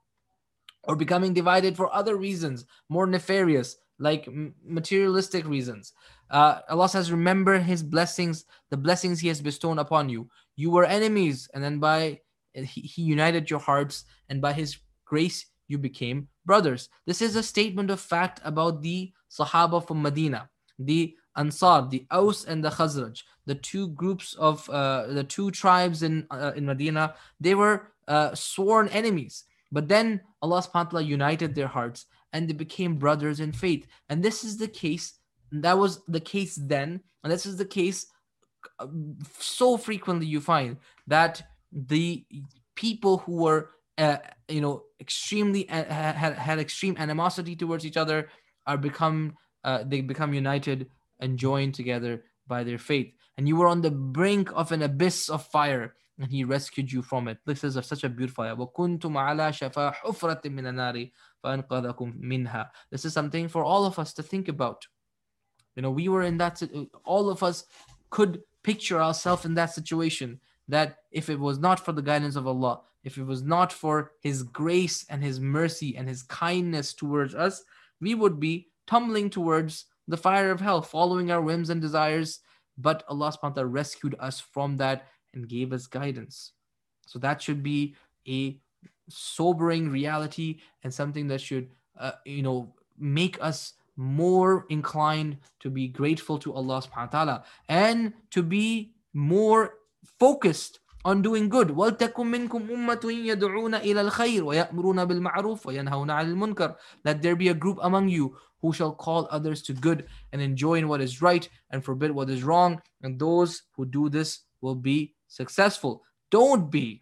Or becoming divided for other reasons, more nefarious, like materialistic reasons. Uh, Allah says, remember his blessings, the blessings he has bestowed upon you. You were enemies, and then by he, he united your hearts, and by his grace you became brothers. This is a statement of fact about the Sahaba from Medina, the Ansar, the Aus and the Khazraj, the two groups of uh, the two tribes in uh, in Medina. They were uh, sworn enemies, but then Allah subhanahu wa ta'ala united their hearts and they became brothers in faith. And this is the case. That was the case then, and this is the case uh, so frequently you find that the people who were uh, you know extremely uh, had had extreme animosity towards each other are become uh, they become united and joined together by their faith. And you were on the brink of an abyss of fire, and he rescued you from it. This is a, such a beautiful ayah. وَكُنْتُمْ عَلَى شَفَا حُفْرَةٍ مِّنَ النَّارِ فَأَنْقَذَكُمْ مِنْهَا. This is something for all of us to think about. You know, we were in that, all of us could picture ourselves in that situation, that if it was not for the guidance of Allah, if it was not for his grace and his mercy and his kindness towards us, we would be tumbling towards the fire of hell, following our whims and desires. But Allah subhanahu wa ta'ala rescued us from that and gave us guidance. So that should be a sobering reality, and something that should, uh, you know, make us more inclined to be grateful to Allah subhanahu wa ta'ala, and to be more focused on doing good. وَلْتَكُمْ مِنْكُمْ أُمَّةٌ يَدْعُونَ إِلَى الْخَيْرِ وَيَأْمُرُونَ بِالْمَعْرُوفِ وَيَنْهَوْنَ عَنِ الْمُنْكَرِ. Let there be a group among you who shall call others to good and enjoin what is right and forbid what is wrong, and those who do this will be successful. Don't be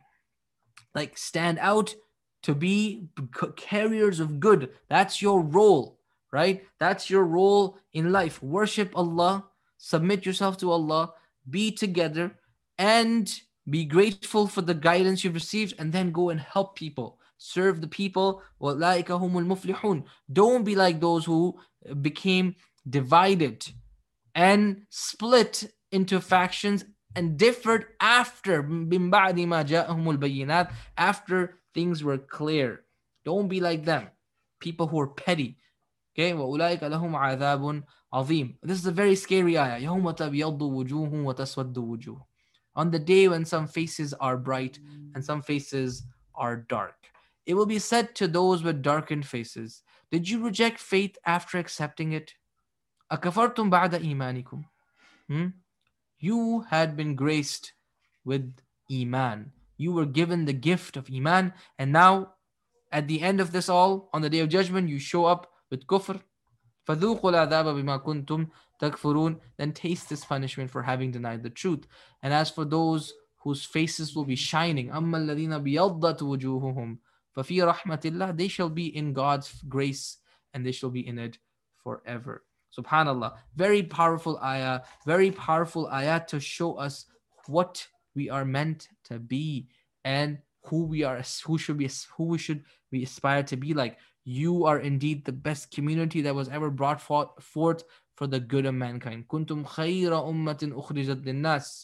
like stand out to be carriers of good. That's your role, right? That's your role in life. Worship Allah, submit yourself to Allah, be together, and be grateful for the guidance you've received, and then go and help people. Serve the people. وَأُولَٰئِكَ هُمُ الْمُفْلِحُونَ. Don't be like those who became divided and split into factions and differed after مِن بَعْدِ مَا جَاءَهُمُ الْبَيِّنَاتِ, after things were clear. Don't be like them, people who are petty. Okay, وَأُولَٰئِكَ لَهُمْ عَذَابٌ عَظِيمٌ. This is a very scary ayah. يَوْمَ تَبْيَضُّ وُجُوهٌ وَتَسْوَدُّ وُجُوهٌ. On the day when some faces are bright and some faces are dark. It will be said to those with darkened faces, did you reject faith after accepting it? أَكَفَرْتُمْ بَعْدَ إِيمَانِكُمْ. Hmm? You had been graced with Iman. You were given the gift of Iman, and now at the end of this all, on the day of judgment, you show up with kufr. فَذُوقُوا الْعَذَابَ بِمَا كُنْتُمْ تَكْفُرُونَ. Then taste this punishment for having denied the truth. And as for those whose faces will be shining, أَمَّا الَّذِينَ بِيَضَّتْ وُجُوهُهُمْ فَفِي رَحْمَةِ اللَّهِ. They shall be in God's grace and they shall be in it forever. Subhanallah. Very powerful ayah. Very powerful ayah to show us what we are meant to be and who we are, who should be, who we should be aspire to be like. You are indeed the best community that was ever brought forth for the good of mankind. Kuntum khayra ummatin ukhrijat linnas.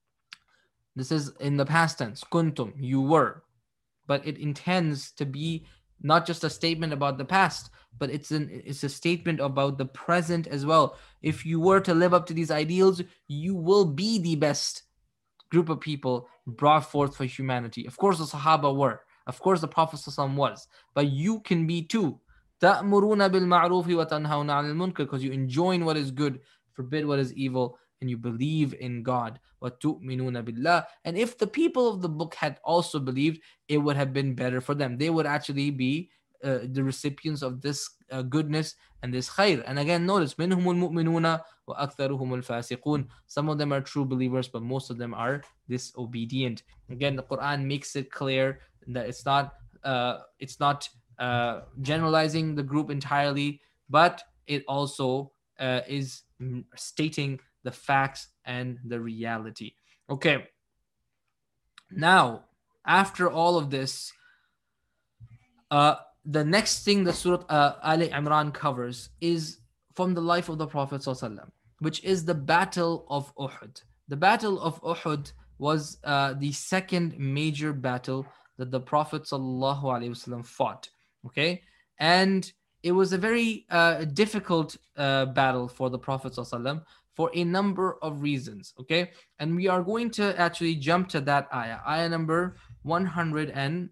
This is in the past tense. Kuntum, you were. But it intends to be not just a statement about the past, but it's an it's a statement about the present as well. If you were to live up to these ideals, you will be the best group of people brought forth for humanity. Of course, the Sahaba were. Of course, the Prophet ﷺ was. But you can be too. تَأْمُرُونَ بِالْمَعْرُوفِ وَتَنْهَوْنَ عَنِ الْمُنْكَرِ. Because you enjoin what is good, forbid what is evil, and you believe in God. وَتُؤْمِنُونَ بِاللَّهِ. And if the people of the book had also believed, it would have been better for them. They would actually be uh, the recipients of this uh, goodness and this khair. And again, notice, مِنْهُمُ الْمُؤْمِنُونَ وَأَكْثَرُهُمُ الْفَاسِقُونَ. Some of them are true believers, but most of them are disobedient. Again, the Quran makes it clear that it's not uh, it's not uh, generalizing the group entirely, but it also uh, is stating the facts and the reality. Okay. Now, after all of this, uh, the next thing that Surah uh, Ali Imran covers is from the life of the Prophet ﷺ, which is the Battle of Uhud. The Battle of Uhud was uh, the second major battle that the Prophet ﷺ fought. Okay, and it was a very uh, difficult uh, battle for the Prophet ﷺ for a number of reasons. Okay, and we are going to actually jump to that ayah, ayah number one hundred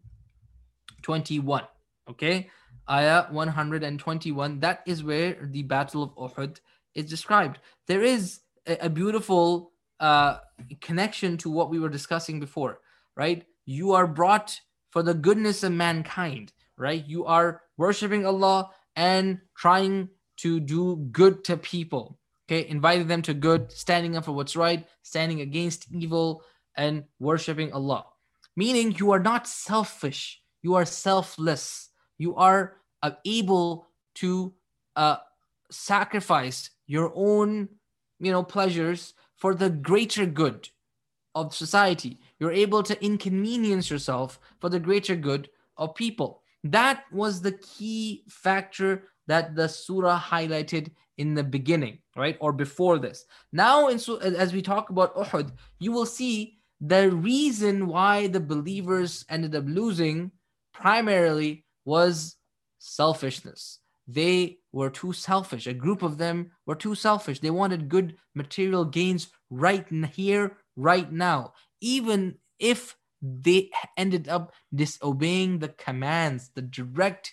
twenty-one. Okay, ayah one hundred twenty-one. That is where the Battle of Uhud is described. There is a, a beautiful uh, connection to what we were discussing before, right? You are brought for the goodness of mankind, right? You are worshiping Allah and trying to do good to people, okay? Inviting them to good, standing up for what's right, standing against evil, and worshiping Allah. Meaning you are not selfish. You are selfless. You are uh, able to uh, sacrifice your own, you know, pleasures for the greater good of society. You're able to inconvenience yourself for the greater good of people. That was the key factor that the surah highlighted in the beginning, right? Or before this. Now, in, as we talk about Uhud, you will see the reason why the believers ended up losing primarily was selfishness. They were too selfish. A group of them were too selfish. They wanted good material gains right here, right now. Even if they ended up disobeying the commands, the direct,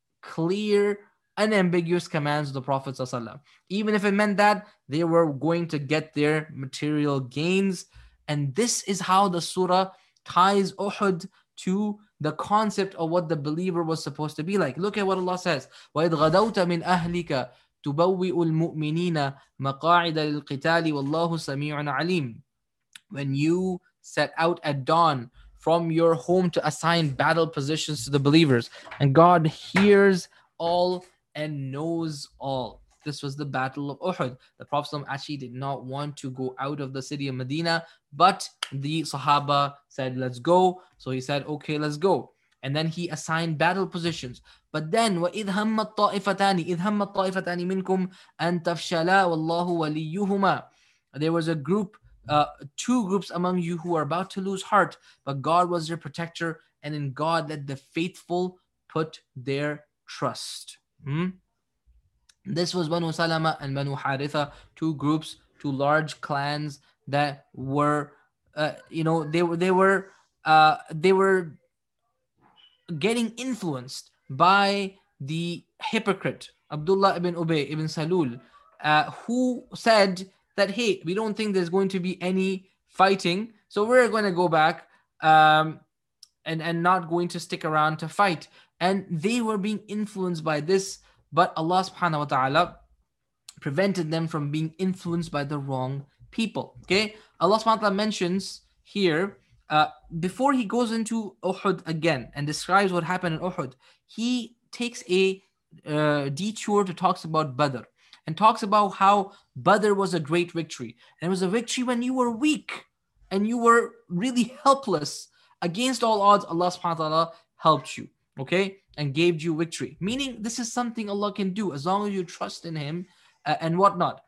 clear, unambiguous commands of the Prophet ﷺ. Even if it meant that they were going to get their material gains. And this is how the surah ties Uhud to the concept of what the believer was supposed to be like. Look at what Allah says. وَإِذْ غَدَوْتَ مِنْ أَهْلِكَ تُبَوِّئُ الْمُؤْمِنِينَ مَقَاعِدَ لِلْقِتَالِ وَاللَّهُ سَمِيعٌ عَلِيمٌ. When you set out at dawn from your home to assign battle positions to the believers, and God hears all and knows all. This was the Battle of Uhud. The Prophet actually did not want to go out of the city of Medina, but the Sahaba said, let's go. So he said, okay, let's go. And then he assigned battle positions. But then, وَإِذْ هَمَّ الطَّائِفَتَانِ إِذْ هَمَّ الطَّائِفَتَانِ مِنْكُمْ أَن تَفْشَلَا وَاللَّهُ وَلِيُّهُمَا. There was a group uh, two groups among you who are about to lose heart, but God was their protector, and in God let the faithful put their trust. Hmm? This was Banu Salama and Banu Haritha, two groups, two large clans that were, uh, you know, they were they were uh, they were getting influenced by the hypocrite Abdullah ibn Ubay ibn Salul, uh, who said that, hey, we don't think there's going to be any fighting, so we're going to go back um, and, and not going to stick around to fight. And they were being influenced by this, but Allah subhanahu wa ta'ala prevented them from being influenced by the wrong people. Okay, Allah subhanahu wa ta'ala mentions here, uh, before he goes into Uhud again and describes what happened in Uhud, he takes a uh, detour to talks about Badr and talks about how Badr was a great victory. And it was a victory when you were weak and you were really helpless. Against all odds, Allah subhanahu wa ta'ala helped you, okay, and gave you victory. Meaning this is something Allah can do as long as you trust in Him uh, and whatnot.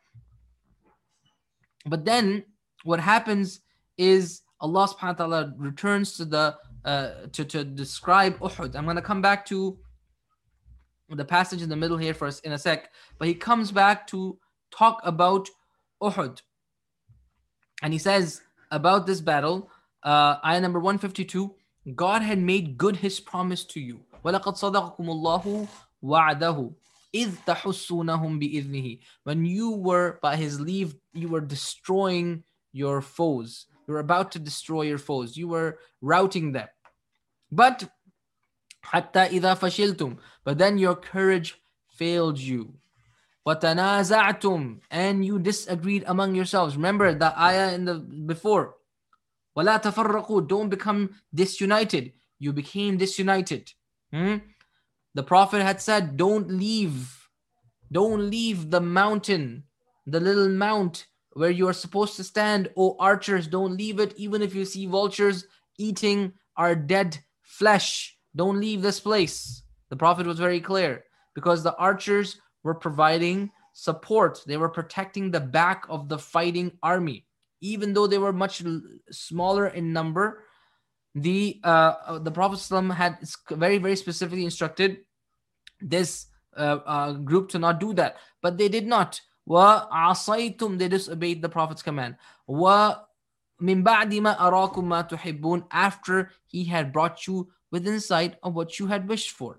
But then what happens is Allah subhanahu wa ta'ala returns to the uh, to, to describe Uhud. I'm going to come back to the passage in the middle here for us in a sec, but he comes back to talk about Uhud. And he says about this battle, uh, ayah number one fifty-two, God had made good His promise to you. وَلَقَدْ صَدَقَكُمُ اللَّهُ وَعْدَهُ إِذْ تَحُسُّونَهُمْ بِإِذْنِهِ. When you were, by His leave, you were destroying your foes. You were about to destroy your foes. You were routing them. But حَتَّى إِذَا فَشِلْتُمْ, but then your courage failed you. وَتَنَازَعْتُمْ, and you disagreed among yourselves. Remember the ayah in the before. وَلَا تَفَرَّقُوا, don't become disunited. You became disunited. Hmm? The Prophet had said, don't leave. Don't leave the mountain, the little mount where you are supposed to stand. O archers, don't leave it, even if you see vultures eating our dead flesh. Don't leave this place. The Prophet was very clear, because the archers were providing support. They were protecting the back of the fighting army. Even though they were much smaller in number, the uh, the Prophet ﷺ had very, very specifically instructed this uh, uh, group to not do that. But they did not. وَعَصَيْتُمْ, they disobeyed the Prophet's command. وَمِنْ بَعْدِ مَا أَرَاكُمْ مَا تُحِبُّونَ, after He had brought you within sight of what you had wished for.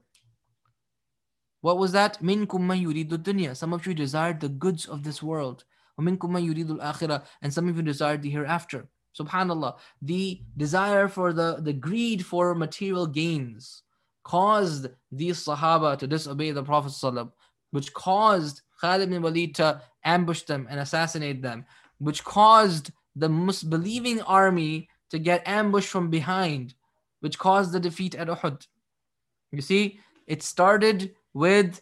What was that? مِنْكُمْ مَنْ يُرِيدُ الدُّنْيَا, some of you desired the goods of this world. وَمِنْكُمْ مَنْ يُرِيدُ الْآخِرَةِ, and some of you desired the hereafter. Subhanallah, the desire for the, the greed for material gains caused these Sahaba to disobey the Prophet ﷺ, which caused Khalid ibn Walid to ambush them and assassinate them, which caused the misbelieving army to get ambushed from behind, which caused the defeat at Uhud. You see, it started with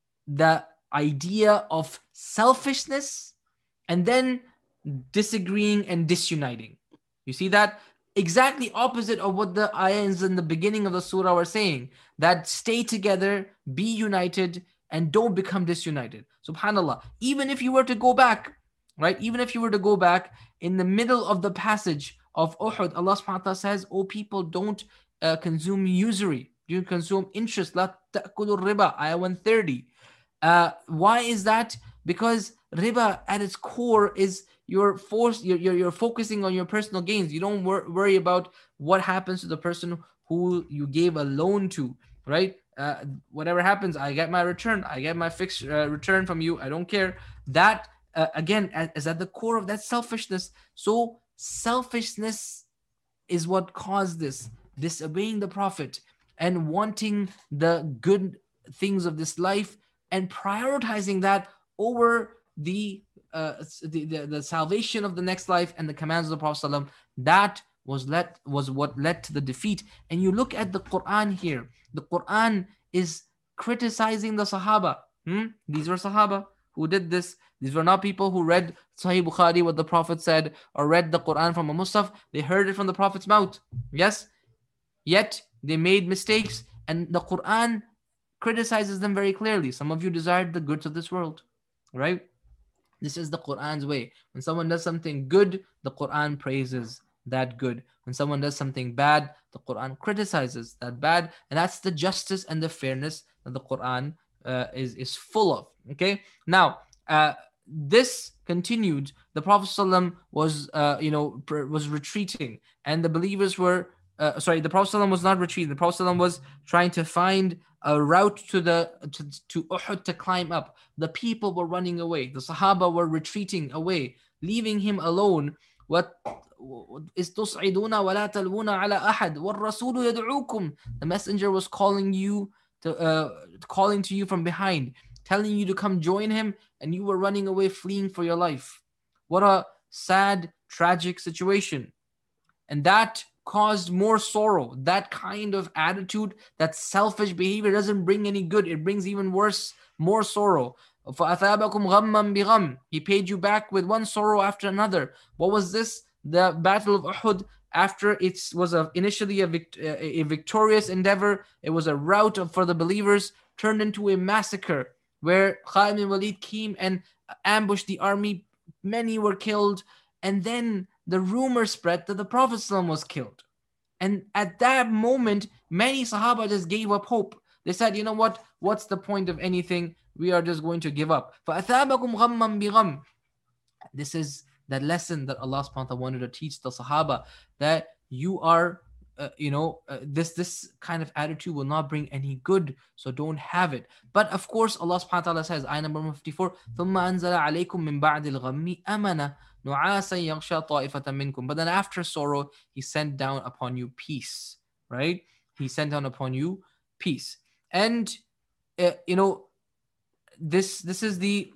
the idea of selfishness and then disagreeing and disuniting. You see that? Exactly opposite of what the ayahs in the beginning of the surah were saying, that stay together, be united, and don't become disunited. Subhanallah. Even if you were to go back, right? Even if you were to go back in the middle of the passage of Uhud, Allah subhanahu wa ta'ala says, oh people, don't uh, consume usury. You consume interest. La ta'kulu riba, ayah one thirty. Uh, why is that? Because riba at its core is you're forced, you're, you're, you're focusing on your personal gains. You don't wor- worry about what happens to the person who you gave a loan to, right? Uh, whatever happens, I get my return. I get my fixed uh, return from you. I don't care. That, uh, again, is at the core of that selfishness. So selfishness is what caused this, disobeying the Prophet and wanting the good things of this life and prioritizing that over the uh, the, the the salvation of the next life and the commands of the Prophet ﷺ. That was let was what led to the defeat. And you look at the Quran here. The Quran is criticizing the Sahaba. Hmm? These were Sahaba who did this. These were not people who read Sahih Bukhari, what the Prophet said, or read the Quran from a Musaf. They heard it from the Prophet's mouth. Yes? Yet they made mistakes, and the Quran criticizes them very clearly. Some of you desired the goods of this world, right? This is the Quran's way. When someone does something good, the Quran praises that good. When someone does something bad, the Quran criticizes that bad. And that's the justice and the fairness that the Quran uh, is, is full of. Okay? Now, uh, this continued. The Prophet ﷺ was, uh, you know, was retreating, and the believers were, uh, sorry, the Prophet ﷺ was not retreating. The Prophet ﷺ was trying to find a route to the to, to Uhud to climb up. The people were running away. The Sahaba were retreating away, leaving him alone. What is tus'iduna wa la talwuna ala ahad wal rasulu yad'ukum. The messenger was calling you to uh, calling to you from behind, telling you to come join him, and you were running away, fleeing for your life. What a sad, tragic situation. And that caused more sorrow. That kind of attitude, that selfish behavior doesn't bring any good. It brings even worse, more sorrow. فَأَثَابَكُمْ غَمًّا بِغَمٍّ. He paid you back with one sorrow after another. What was this? The Battle of Uhud. After it was a, initially a, vict- a victorious endeavor, it was a rout for the believers, turned into a massacre where Khalid bin Walid came and ambushed the army. Many were killed. And then the rumor spread that the Prophet ﷺ was killed. And at that moment, many Sahaba just gave up hope. They said, you know what? What's the point of anything? We are just going to give up. فَأَثَابَكُمْ غَمًّا بِغَمٍّ. This is that lesson that Allah subhanahu wa ta'ala wanted to teach the Sahaba, that you are, uh, you know, uh, this this kind of attitude will not bring any good, so don't have it. But of course, Allah subhanahu wa ta'ala says, ayah number fifty-four, ثُمَّ أَنزَلَ عَلَيْكُم مِّن بَعْدِ الْغَمِّ أَمَنًا نُعَاسًا يَغْشَى طَائِفَةً مِّنكُم. But then after sorrow, He sent down upon you peace, right? He sent down upon you peace. And, uh, you know, this this is the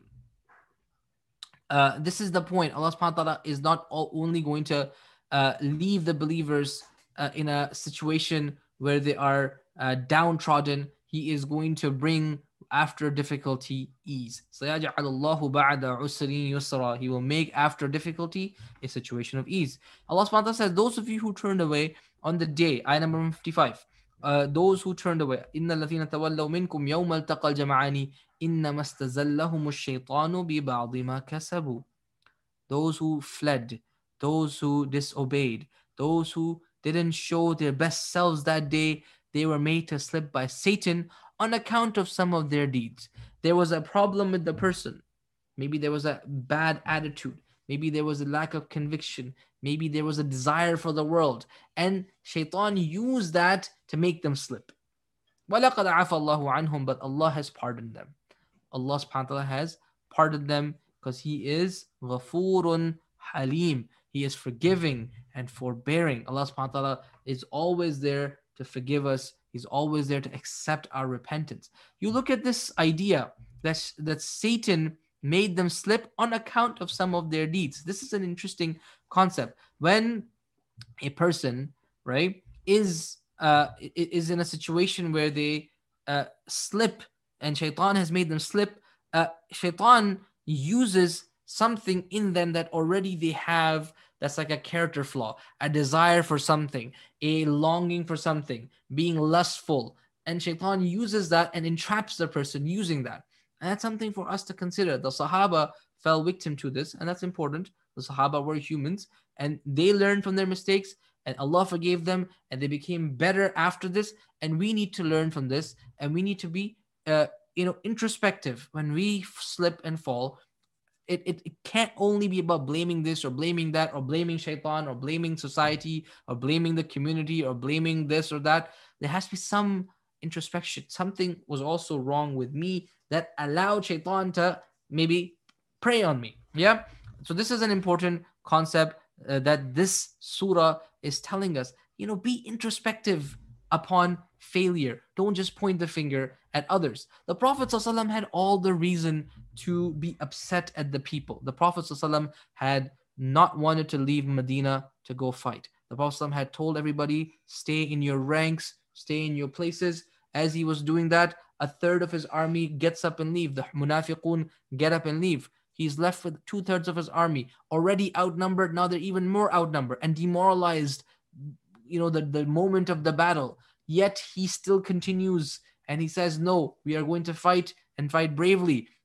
Uh, this is the point. Allah subhanahu wa ta'ala is not all, only going to uh, leave the believers uh, in a situation where they are uh, downtrodden. He is going to bring after difficulty ease. سَيَجْعَلُ اللَّهُ بَعْدَ عُسْرٍ يُسْرًا. He will make after difficulty a situation of ease. Allah subhanahu wa ta'ala says, those of you who turned away on the day, ayah number fifty-five, uh, those who turned away, إِنَّ الَّذِينَ تَوَلَّوْا مِنْكُمْ يَوْمَ الْتَقَى الْجَمْعَانِ إِنَّمَا اسْتَزَلَّهُمُ الشَّيْطَانُ بِبَعْضِ مَا كَسَبُوا. Those who fled, those who disobeyed, those who didn't show their best selves that day, they were made to slip by Satan on account of some of their deeds. There was a problem with the person. Maybe there was a bad attitude. Maybe there was a lack of conviction. Maybe there was a desire for the world. And Shaitan used that to make them slip. وَلَقَدْ عَفَى اللَّهُ عَنْهُمْ. But Allah has pardoned them. Allah subhanahu wa ta'ala has pardoned them because He is Ghafurun Halim. He is forgiving and forbearing. Allah subhanahu wa ta'ala is always there to forgive us. He's always there to accept our repentance. You look at this idea that, that Satan made them slip on account of some of their deeds. This is an interesting concept. When a person, right, is uh, is in a situation where they uh, slip and Shaitan has made them slip, uh, Shaitan uses something in them that already they have, that's like a character flaw, a desire for something, a longing for something, being lustful. And Shaitan uses that and entraps the person using that. And that's something for us to consider. The Sahaba fell victim to this, and that's important. The Sahaba were humans, and they learned from their mistakes, and Allah forgave them, and they became better after this. And we need to learn from this, and we need to be uh, you know, introspective when we slip and fall. It, it, it can't only be about blaming this or blaming that or blaming Shaitan or blaming society or blaming the community or blaming this or that. There has to be some introspection. Something was also wrong with me that allowed Shaitan to maybe prey on me. Yeah. So this is an important concept uh, that this surah is telling us. You know, be introspective upon failure. Don't just point the finger at others. The Prophet ﷺ had all the reason to be upset at the people. The Prophet ﷺ had not wanted to leave Medina to go fight. The Prophet ﷺ had told everybody, stay in your ranks, stay in your places. As he was doing that, a third of his army gets up and leave. The munafiqun get up and leave. He's left with two-thirds of his army, already outnumbered. Now they're even more outnumbered and demoralized, you know, the, the moment of the battle. Yet he still continues and he says, no, we are going to fight and fight bravely.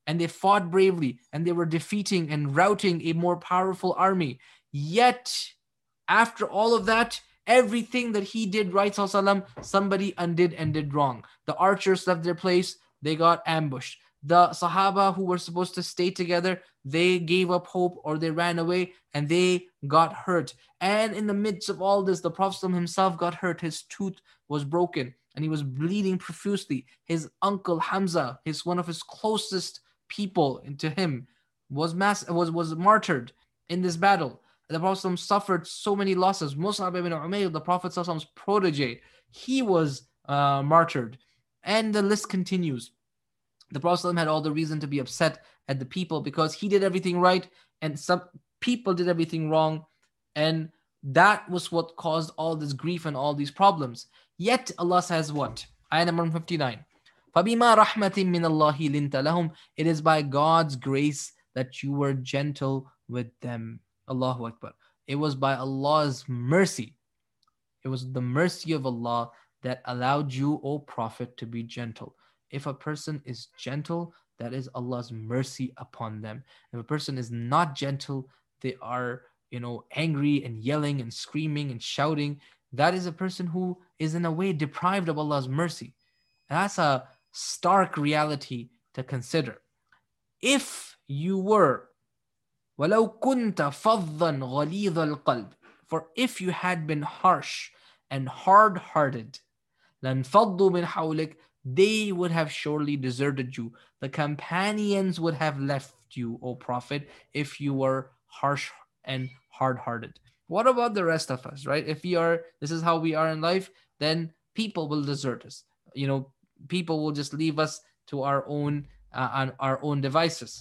and they fought bravely, and they were defeating and routing a more powerful army. Yet, after all of that, everything that he did right, somebody undid and did wrong. The archers left their place, they got ambushed. The Sahaba who were supposed to stay together, they gave up hope or they ran away and they got hurt. And in the midst of all this, the Prophet himself got hurt. His tooth was broken and he was bleeding profusely. His uncle Hamza, his one of his closest people to him, was mass was was martyred in this battle. The Prophet suffered so many losses. Mus'ab ibn Umayr, the Prophet's protege, he was uh, martyred. And the list continues. The Prophet had all the reason to be upset at the people because he did everything right and some people did everything wrong. And that was what caused all this grief and all these problems. Yet Allah says what? Ayah number fifty-nine. فَبِمَا رَحْمَةٍ مِّنَ اللَّهِ لِنْتَ لَهُمْ. It is by God's grace that you were gentle with them. Allahu Akbar. It was by Allah's mercy. It was the mercy of Allah that allowed you, O Prophet, to be gentle. If a person is gentle, that is Allah's mercy upon them. If a person is not gentle, they are, you know, angry and yelling and screaming and shouting. That is a person who is in a way deprived of Allah's mercy. And that's a stark reality to consider. If you were, وَلَوْ كُنْتَ فَضًّا غَلِيظَ الْقَلْبِ, for if you had been harsh and hard-hearted, لَنْفَضُّوا مِنْ حَوْلِكَ, they would have surely deserted you. The companions would have left you, O Prophet, if you were harsh and hard-hearted. What about the rest of us, right? If we are, this is how we are in life, then people will desert us. You know, people will just leave us to our own, uh, on our own devices.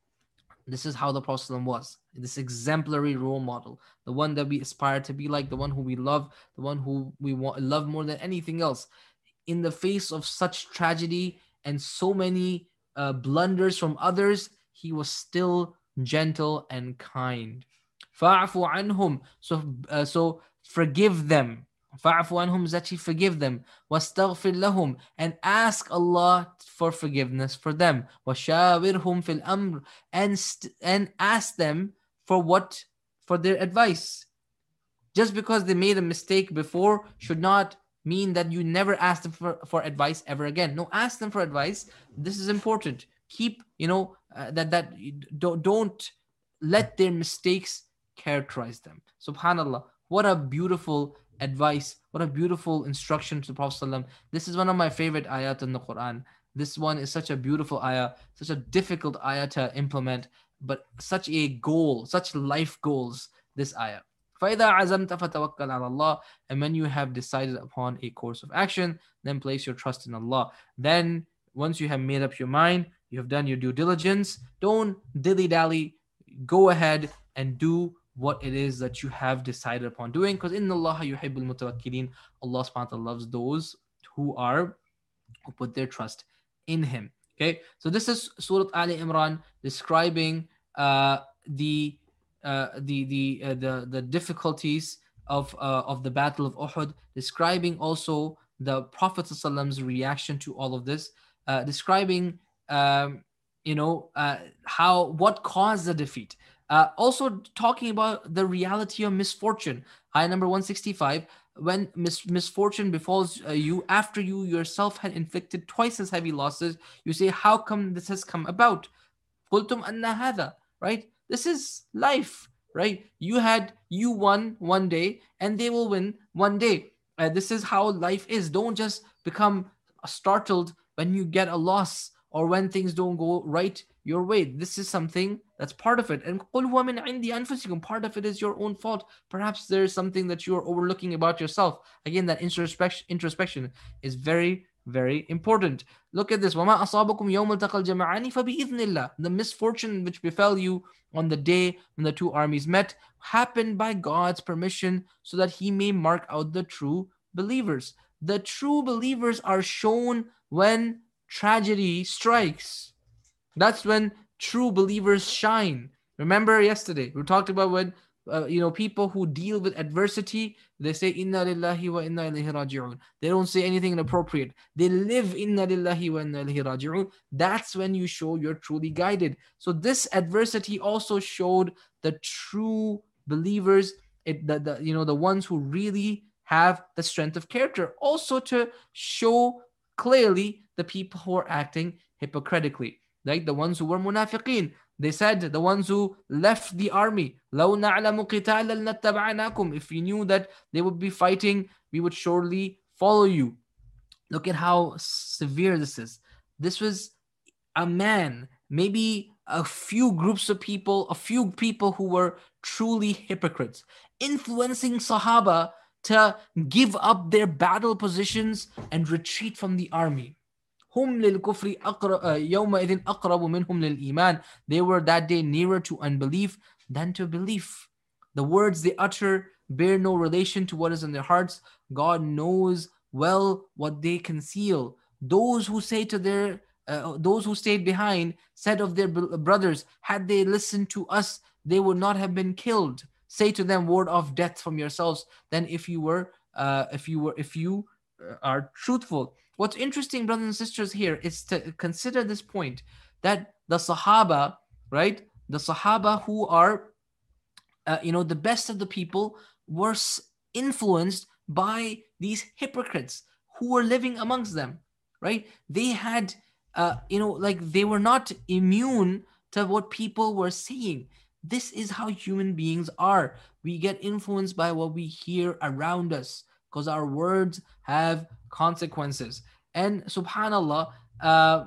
This is how the Prophet was, this exemplary role model, the one that we aspire to be like, the one who we love, the one who we want, love more than anything else. In the face of such tragedy and so many uh, blunders from others, he was still gentle and kind. فَاعْفُ عَنْهُمْ, so, uh, so forgive them. فَاعْفُ عَنْهُمْ, that he forgive them. وَاسْتَغْفِرْ لَهُمْ, and ask Allah for forgiveness for them. وَشَاوِرْهُمْ فِي الْأَمْرِ, and, st- and ask them for what? For their advice. Just because they made a mistake before should not mean that you never ask them for, for advice ever again. No, ask them for advice. This is important. Keep, you know, uh, that, that don't, don't let their mistakes characterize them. Subhanallah. What a beautiful advice. What a beautiful instruction to the Prophet. This is one of my favorite ayat in the Quran. This one is such a beautiful ayah, such a difficult ayah to implement, but such a goal, such life goals, this ayah. فَإِذَا عَزَمْتَ فَتَوَكَّلْ عَلَى اللَّهِ, and when you have decided upon a course of action, then place your trust in Allah. Then, once you have made up your mind, you have done your due diligence, don't dilly-dally, go ahead and do what it is that you have decided upon doing, because inna Allah yuhibbul mutawakkilin, Allah subhanahu wa ta'ala loves those who are, who put their trust in Him. Okay, so this is Surah Ali Imran describing uh, the Uh, the the uh, the the difficulties of uh, of the Battle of Uhud, describing also the Prophet ﷺ's reaction to all of this, uh, describing um, you know uh, how what caused the defeat. Uh, also talking about the reality of misfortune. Ayah number one sixty-five. When mis- misfortune befalls uh, you after you yourself had inflicted twice as heavy losses, you say, "How come this has come about?" قُلْتُمْ أَنَّ هَذَا, right? This is life, right? You had, you won one day and they will win one day. Uh, this is how life is. Don't just become startled when you get a loss or when things don't go right your way. This is something that's part of it. And قُلْ هُوَ مِنْ عِنْدِ أَنفُسِكُمْ, part of it is your own fault. Perhaps there's something that you're overlooking about yourself. Again, that introspection, introspection is very, very important. Look at this. وَمَا أَصَابَكُمْ يَوْمَ الْتَقَى الْجَمَعَانِ فَبِإِذْنِ اللَّهِ. The misfortune which befell you on the day when the two armies met happened by God's permission, so that He may mark out the true believers. The true believers are shown when tragedy strikes. That's when true believers shine. Remember yesterday, we talked about when uh, you know, people who deal with adversity, they say inna lillahi wa inna ilayhi raji'un. They don't say anything inappropriate. They live inna lillahi wa inna ilayhi raji'un. That's when you show you're truly guided. So this adversity also showed the true believers, it, the, the you know the ones who really have the strength of character, also to show clearly the people who are acting hypocritically, like the ones who were munafiqeen. They said, the ones who left the army, لَوْ نَعْلَمُ قِتَالًا لَاتَّبَعْنَاكُمْ. If we knew that they would be fighting, we would surely follow you. Look at how severe this is. This was a man, maybe a few groups of people, a few people who were truly hypocrites, influencing Sahaba to give up their battle positions and retreat from the army. هم للكفر يومئذ أقرب منهم للإيمان. They were that day nearer to unbelief than to belief. The words they utter bear no relation to what is in their hearts. God knows well what they conceal. Those who say to their uh, those who stayed behind said of their brothers, had they listened to us, they would not have been killed. Say to them, ward off death from yourselves. Then if you were uh, if you were if you are truthful. What's interesting, brothers and sisters, here is to consider this point, that the Sahaba, right, the Sahaba who are, uh, you know, the best of the people, were influenced by these hypocrites who were living amongst them, right? They had, uh, you know, like they were not immune to what people were saying. This is how human beings are. We get influenced by what we hear around us, because our words have consequences. And subhanallah, uh,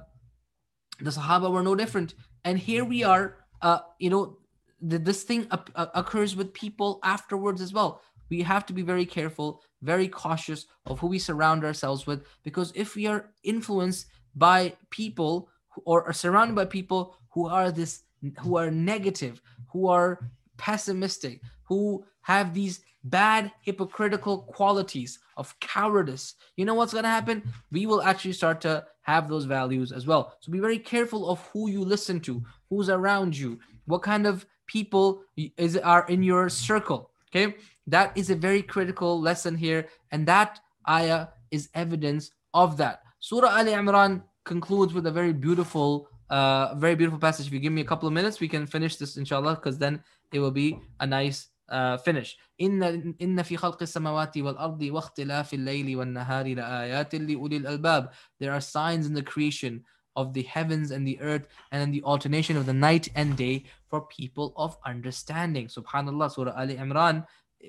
the Sahaba were no different. And here we are, uh, you know, th- this thing uh, occurs with people afterwards as well. We have to be very careful, very cautious of who we surround ourselves with, because if we are influenced by people who, or are surrounded by people who are this, who are negative, who are pessimistic, who have these bad hypocritical qualities of cowardice, you know what's going to happen? We will actually start to have those values as well. So be very careful of who you listen to, who's around you, what kind of people is are in your circle. Okay, that is a very critical lesson here, and that ayah is evidence of that. Surah Ali Imran concludes with a very beautiful uh very beautiful passage. If you give me a couple of minutes, we can finish this inshallah, because then it will be a nice uh, finish. إن إن في خلق السماوات والأرض واختلاف الليل والنهار لآيات لأولي الألباب. There are signs in the creation of the heavens and the earth, and in the alternation of the night and day for people of understanding. Subhanallah, Surah Ali Imran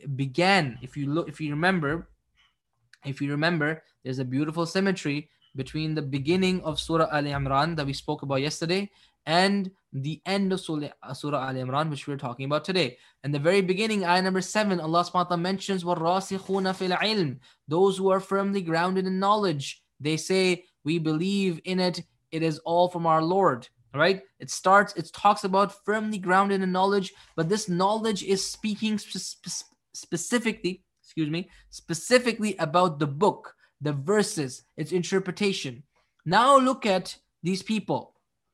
began, if you look, if you remember, if you remember, there's a beautiful symmetry between the beginning of Surah Ali Imran that we spoke about yesterday and the end of Surah Ali Imran, which we're talking about today. And the very beginning, ayah number seven, Allah subhanahu wa ta'ala mentions وَالرَّاسِخُونَ فِي الْعِلْمِ, those who are firmly grounded in knowledge. They say, we believe in it, it is all from our Lord. Right? It starts, it talks about firmly grounded in knowledge, but this knowledge is speaking spe- specifically, excuse me, specifically about the book, the verses, its interpretation. Now look at these people.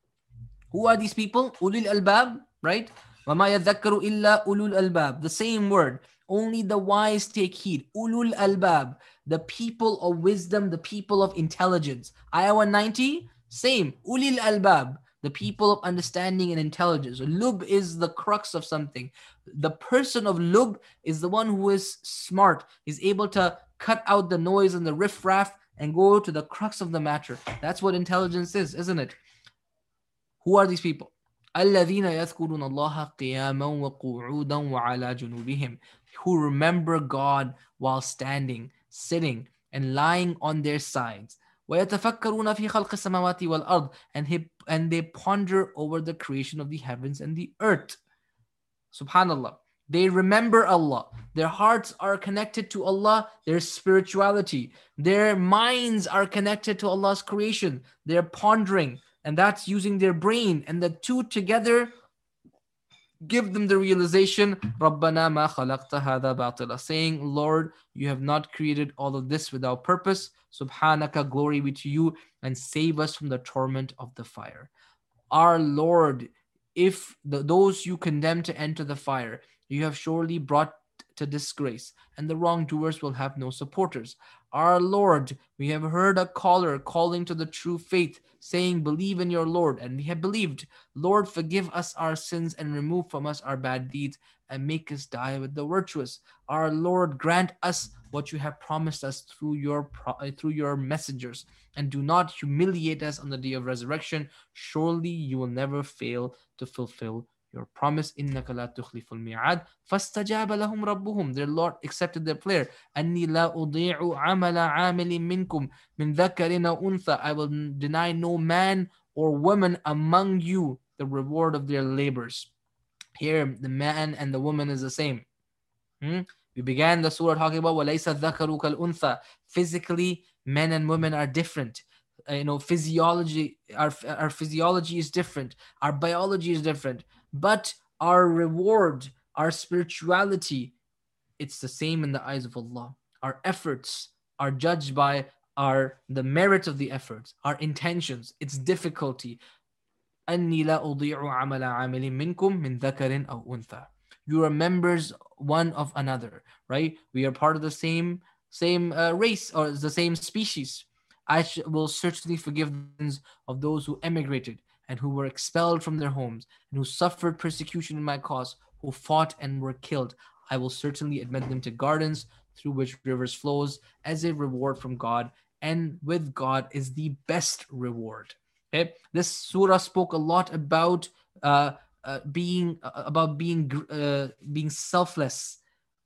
Who are these people? Ulul albab, right? وَمَا يَذَّكَّرُ إِلَّا ulul albab. The same word. Only the wise take heed. Ulul albab. The people of wisdom, the people of intelligence. Ayah one ninety, same. Ulul albab. The people of understanding and intelligence. Lub is the crux of something. The person of lub is the one who is smart, is able to cut out the noise and the riffraff and go to the crux of the matter. That's what intelligence is, isn't it? Who are these people? الَّذِينَ يَذْكُرُونَ اللَّهَ قِيَامًا وَقُعُودًا وَعَلَى جُنُوبِهِمْ, who remember God while standing, sitting, and lying on their sides. وَيَتَفَكَّرُونَ فِي خَلْقِ السَّمَاوَاتِ وَالْأَرْضِ, and he, and they ponder over the creation of the heavens and the earth. Subhanallah. They remember Allah. Their hearts are connected to Allah, their spirituality. Their minds are connected to Allah's creation. They're pondering, and that's using their brain. And the two together give them the realization, رَبَّنَا مَا خَلَقْتَ هَذَا بَاطِلًا, saying, Lord, you have not created all of this without purpose. Subhanaka, glory be to you, and save us from the torment of the fire. Our Lord, if the, those you condemn to enter the fire, You have surely brought to disgrace, and the wrongdoers will have no supporters. Our Lord, we have heard a caller calling to the true faith, saying, believe in your Lord, and we have believed. Lord, forgive us our sins and remove from us our bad deeds, and make us die with the virtuous. Our Lord, grant us what you have promised us through your pro- through your messengers, and do not humiliate us on the day of resurrection. Surely you will never fail to fulfill your promise. إِنَّكَ لَا تُخْلِفُ الْمِيعَادِ فَاسْتَجَابَ لَهُمْ رَبُّهُم. Their Lord accepted their prayer. أَنِّي لَا أُضِيعُ عَمَلَ عَامِلٍ مِّنكُم مِّن ذَكَرٍ أَوْ أُنثَى. I will deny no man or woman among you the reward of their labors. Here, the man and the woman is the same. Hmm? We began the surah talking about وَلَيْسَ الذَّكَرُ كَالْأُنثَى. Physically, men and women are different. Uh, you know, physiology, our, our physiology is different. Our biology is different. But our reward, our spirituality, it's the same in the eyes of Allah. Our efforts are judged by our the merit of the efforts, our intentions, its difficulty. أَنِّي لَا أُضِيعُ عَمَلَ عَامِلٍ مِّنكُم مِّن ذَكَرٍ أَوْ أُنثَى. You are members one of another, right? We are part of the same same uh, race or the same species. I sh- will certainly forgive the sins of those who emigrated and who were expelled from their homes and who suffered persecution in my cause, who fought and were killed. I will certainly admit them to gardens through which rivers flows as a reward from God, and with God is the best reward. Okay, this surah spoke a lot about uh, uh, being uh, about being uh, being selfless,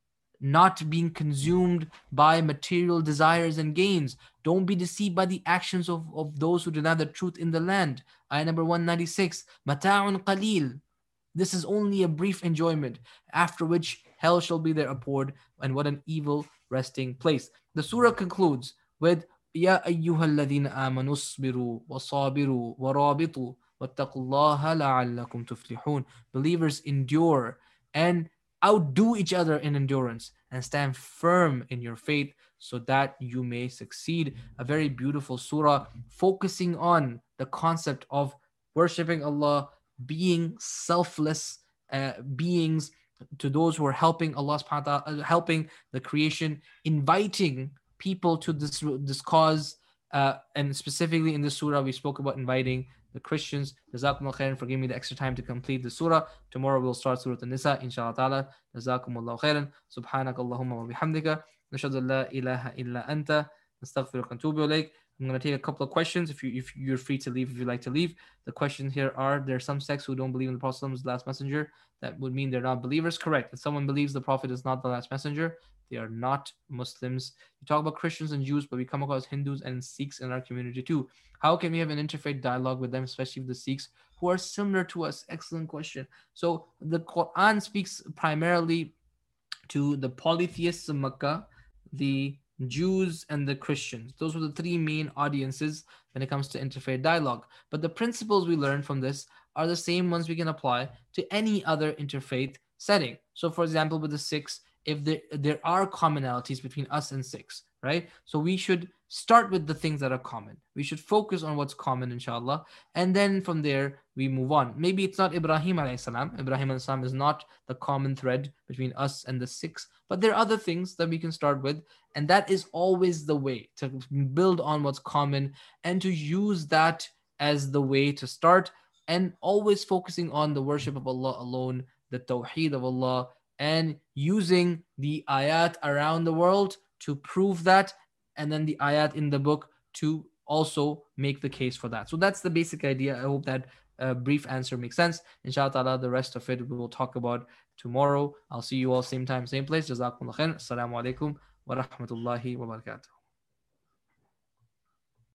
not being consumed by material desires and gains. Don't be deceived by the actions of, of those who deny the truth in the land. Ayah number one ninety-six. Mata'un qalil. This is only a brief enjoyment, after which hell shall be their abode, and what an evil resting place. The surah concludes with Ya ayyuhalladhina amanu isbiru wa sabiru wa rabitu wattaqullaha la'allakum tuflihun. Believers, endure and outdo each other in endurance and stand firm in your faith so that you may succeed. A very beautiful surah focusing on the concept of worshipping Allah, being selfless uh, beings, to those who are helping Allah subhanahu wa ta'ala, helping the creation, inviting people to this this cause, uh, and specifically in this surah we spoke about inviting the Christians. Jazakumullah khairan for giving me the extra time to complete the surah. Tomorrow we'll start Surah An-Nisa, inshallah ta'ala. Jazakumullah khairan. Subhanakallahumma wa bihamdika. Nashhadu an la ilaha illa anta. Nastaghfiruka wa natubu ilayk. I'm going to take a couple of questions. If, you, if you're free to leave, if you'd like to leave. The questions here are, there are some sects who don't believe in the Prophet as the last messenger. That would mean they're not believers. Correct. If someone believes the Prophet is not the last messenger, they are not Muslims. We talk about Christians and Jews, but we come across Hindus and Sikhs in our community too. How can we have an interfaith dialogue with them, especially with the Sikhs who are similar to us? Excellent question. So the Quran speaks primarily to the polytheists of Makkah, the Jews, and the Christians. Those were the three main audiences when it comes to interfaith dialogue. But the principles we learn from this are the same ones we can apply to any other interfaith setting. So for example, with the Sikhs, if there, there are commonalities between us and Sikhs, right? So we should start with the things that are common. We should focus on what's common, inshallah. And then from there, we move on. Maybe it's not Ibrahim alayhi salam. Ibrahim alayhi salam is not the common thread between us and the Sikhs. But there are other things that we can start with. And that is always the way to build on what's common and to use that as the way to start. And always focusing on the worship of Allah alone, the tawheed of Allah, and using the ayat around the world to prove that, and then the ayat in the book to also make the case for that. So that's the basic idea. I hope that uh, brief answer makes sense. Inshallah, the rest of it we will talk about tomorrow. I'll see you all same time, same place. Jazakumullah khair. Assalamu alaikum wa rahmatullahi wa barakatuh.